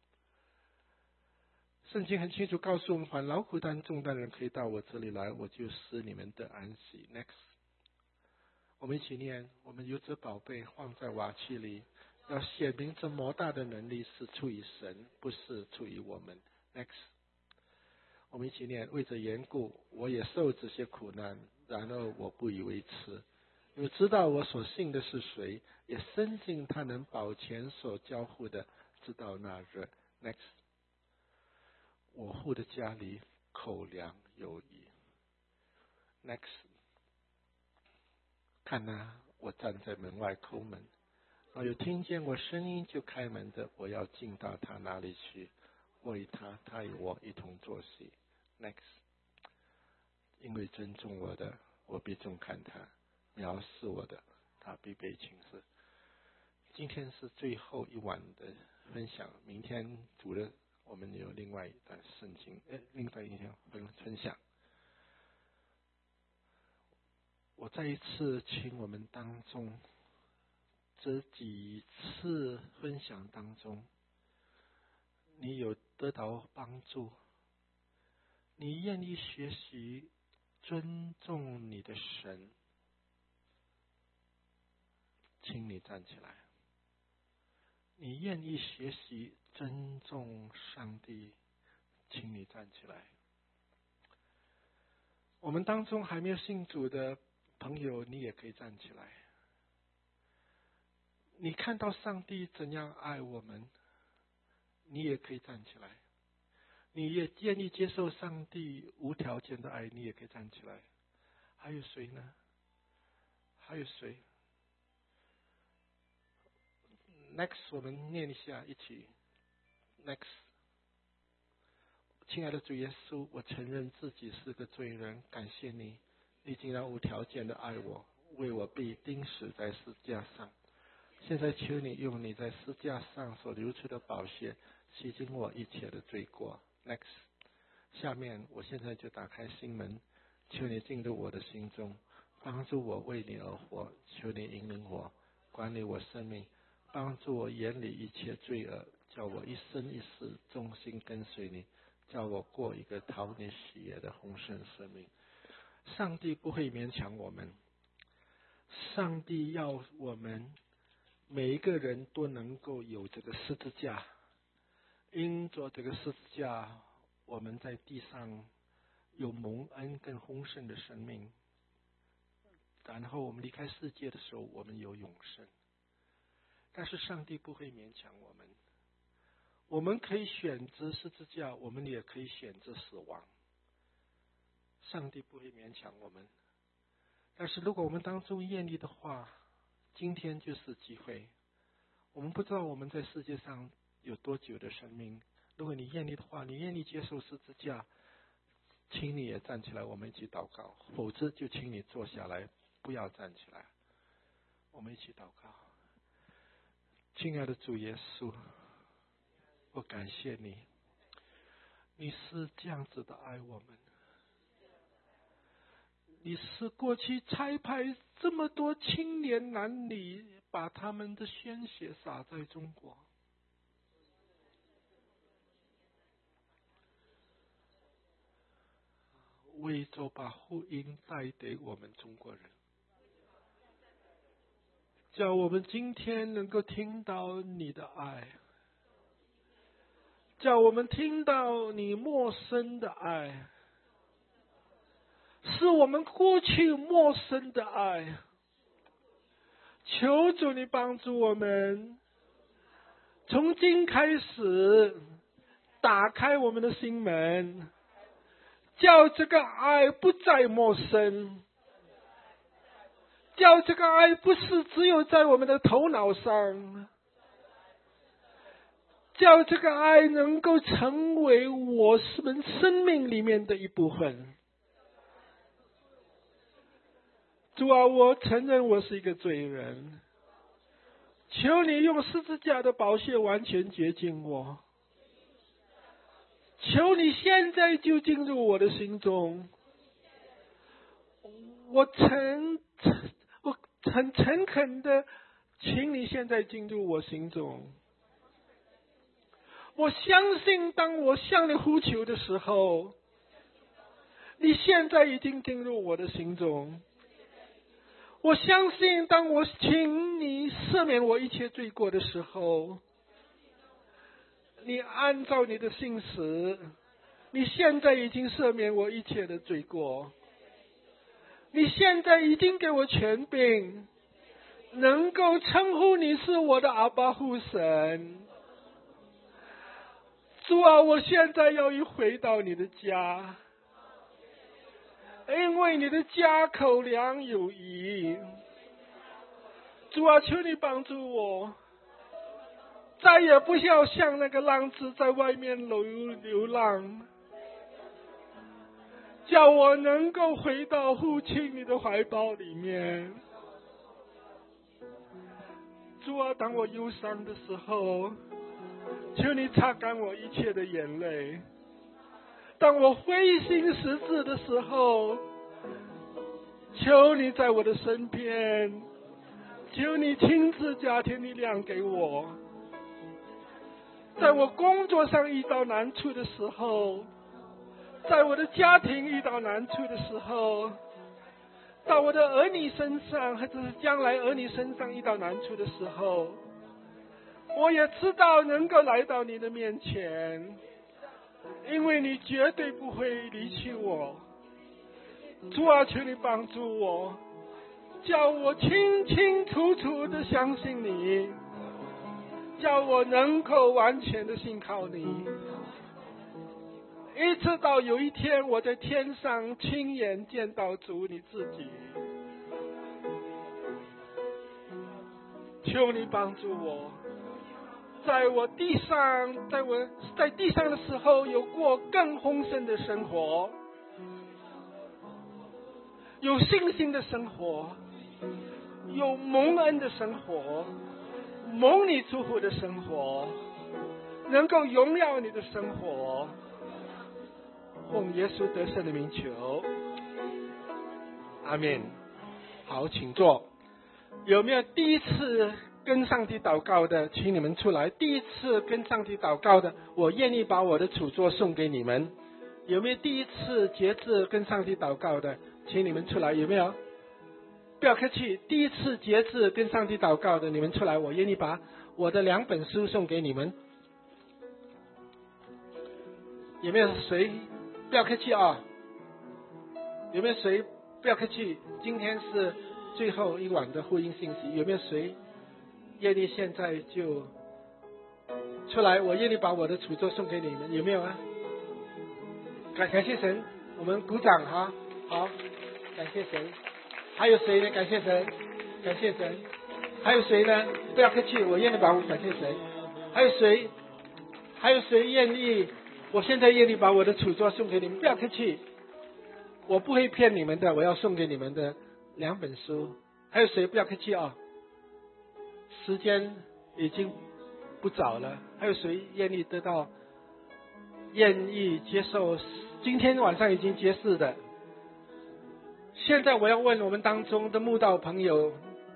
圣经很清楚告诉我们：凡劳苦担重担的人，可以到我这里来，我就使你们得安息。Next， 我们一起念：我们有这宝贝放在瓦器里，要显明这莫大的能力是出于神，不是出于我们。Next， 我们一起念：为这缘故，我也受这些苦难，然而我不以为耻，因为知道我所信的是谁，也深信他能保全所交付的，直到那日。Next， 我父的家里口粮有余。Next， 看哪，我站在门外叩门，若有听见我声音就开门的，我要进到他那里去，我与他，他与我一同坐席。Next， 因为尊重我的，我必重看他；藐视我的，他必被轻视。今天是最后一晚的分享，明天主日我们有另外一段圣经，呃，另外一条分分享。我再一次请我们当中这几次分享当中，你有得到帮助，你愿意学习尊重你的神，请你站起来。你愿意学习尊重上帝，请你站起来。我们当中还没有信主的朋友，你也可以站起来。你看到上帝怎样爱我们，你也可以站起来。你也愿意接受上帝无条件的爱，你也可以站起来。还有谁呢？还有谁？ Next， 我们念一下，一起 Next。 亲爱的主耶稣，我承认自己是个罪人，感谢你，你竟然无条件的爱我，为我被钉死在十字架上。现在求你用你在十字架上所流出的宝血洗净我一切的罪过。Next， 下面我现在就打开心门，求你进入我的心中，帮助我为你而活，求你引领我，管理我生命，帮助我远离一切罪恶，叫我一生一世忠心跟随你，叫我过一个讨你喜悦的丰盛生命。上帝不会勉强我们，上帝要我们每一个人都能够有这个十字架，因着这个十字架，我们在地上有蒙恩跟丰盛的生命，然后我们离开世界的时候，我们有永生。但是上帝不会勉强我们，我们可以选择十字架，我们也可以选择死亡。上帝不会勉强我们，但是如果我们当中愿意的话，今天就是机会。我们不知道我们在世界上有多久的生命，如果你愿意的话，你愿意接受十字架，请你也站起来，我们一起祷告。否则就请你坐下来，不要站起来。我们一起祷告。亲爱的主耶稣，我感谢你，你是这样子的爱我们，你是过去差派这么多青年男女，把他们的鲜血洒在中国。 为着把福音带给我们中国人，叫我们今天能够听到你的爱，叫我们听到你陌生的爱，是我们过去陌生的爱。求主你帮助我们，从今开始打开我们的心门，叫这个爱不再陌生，叫这个爱不是只有在我们的头脑上，叫这个爱能够成为我们生命里面的一部分。主啊，我承认我是一个罪人，求你用十字架的宝血完全洁净我，求你现在就进入我的心中。我诚我很诚恳的请你现在进入我心中。我相信当我向你呼求的时候，你现在已经进入我的心中。我相信当我请你赦免我一切罪过的时候，你按照你的信实，你现在已经赦免我一切的罪过，你现在已经给我权柄，能够称呼你是我的阿爸父神。主啊，我现在要一回到你的家，因为你的家口粮有余。主啊，求你帮助我，再也不要像那个浪子在外面流流浪，叫我能够回到父亲你的怀抱里面。主啊，当我忧伤的时候，求你擦干我一切的眼泪。当我灰心失志的时候，求你在我的身边，求你亲自加添力量给我。在我工作上遇到难处的时候，在我的家庭遇到难处的时候，到我的儿女身上，或者是将来儿女身上遇到难处的时候，我也知道能够来到你的面前，因为你绝对不会离弃我。主啊，求你帮助我，叫我清清楚楚的相信你，叫我能够完全的信靠你，一直到有一天我在天上亲眼见到主你自己。求你帮助我，在我地上，在我在地上的时候，有过更丰盛的生活，有信心的生活，有蒙恩的生活，蒙你祝福的生活，能够荣耀你的生活。奉耶稣得胜的名求，阿们。好，请坐。有没有第一次跟上帝祷告的，请你们出来。第一次跟上帝祷告的，我愿意把我的主座送给你们。有没有第一次节制跟上帝祷告的，请你们出来。有没有？不要客气，第一次节制跟上帝祷告的，你们出来，我愿意把我的两本书送给你们。有没有谁？不要客气啊！有没有谁？不要客气，今天是最后一晚的福音信息，有没有谁愿意现在就出来？我愿意把我的主座送给你们，有没有啊？感感谢神，我们鼓掌哈！好，感谢神。还有谁呢？感谢神，感谢神。还有谁呢？不要客气，我愿意把我感谢神。还有谁？还有谁愿意？我现在愿意把我的主座送给你们，不要客气，我不会骗你们的，我要送给你们的两本书。还有谁？不要客气啊！时间已经不早了，还有谁愿意得到、愿意接受今天晚上已经揭示的？现在我要问我们当中的慕道朋友，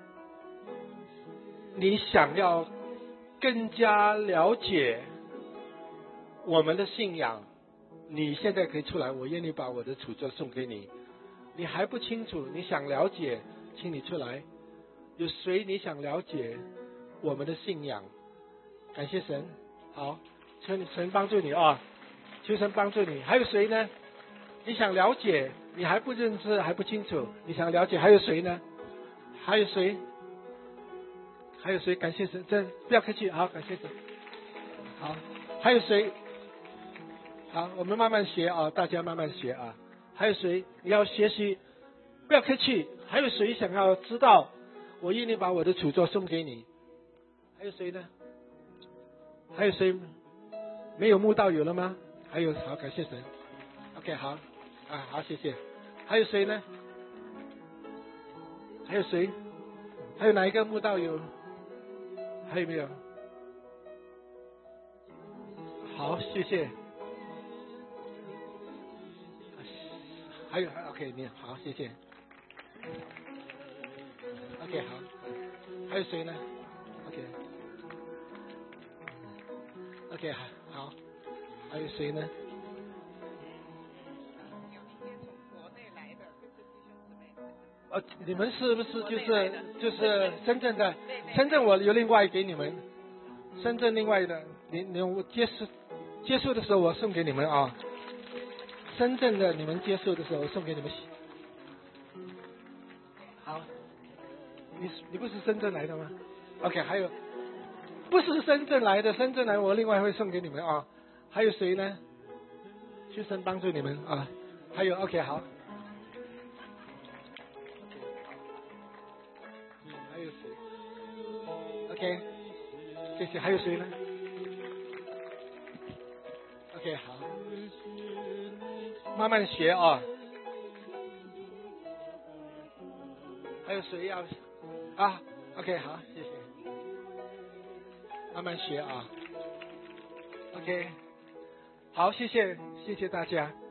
你想要更加了解我们的信仰， 你现在可以出来，我愿意把我的处座送给你。你还不清楚，你想了解，请你出来。有谁你想了解我们的信仰？感谢神，好，求神帮助你啊，求神帮助你。还有谁呢？你想了解，你还不认知，还不清楚，你想了解，还有谁呢？还有谁？还有谁？感谢神，这不要客气，好，感谢神。好，还有谁？好，我们慢慢学啊，大家慢慢学啊。还有谁？你要学习，不要客气。还有谁想要知道？我愿意把我的处座送给你。还有谁呢？还有谁没有慕道友了吗？还有，好，感谢神。OK， 好，啊，好，谢谢。还有谁呢？还有谁？还有哪一个慕道友？还有没有？好，谢谢。还有 ，OK， 你好，谢谢。OK， 好。还有谁呢 ？OK，OK， 好，好。还有谁呢？哦，你们是不是就是就是深圳的？深圳我有另外给你们，深圳另外的，你你我接受接受的时候我送给你们啊。深圳的你们接受的时候我送给你们。好，你你不是深圳来的吗 ？OK， 还有不是深圳来的，深圳来我另外会送给你们啊。还有谁呢？求神帮助你们啊。还有 OK 好。还有谁 ？OK， 谢谢。还有谁呢 ？OK 好。慢慢学啊。还有谁要啊 ？OK 好，谢谢。慢慢学啊。OK， 好，谢谢，谢谢大家。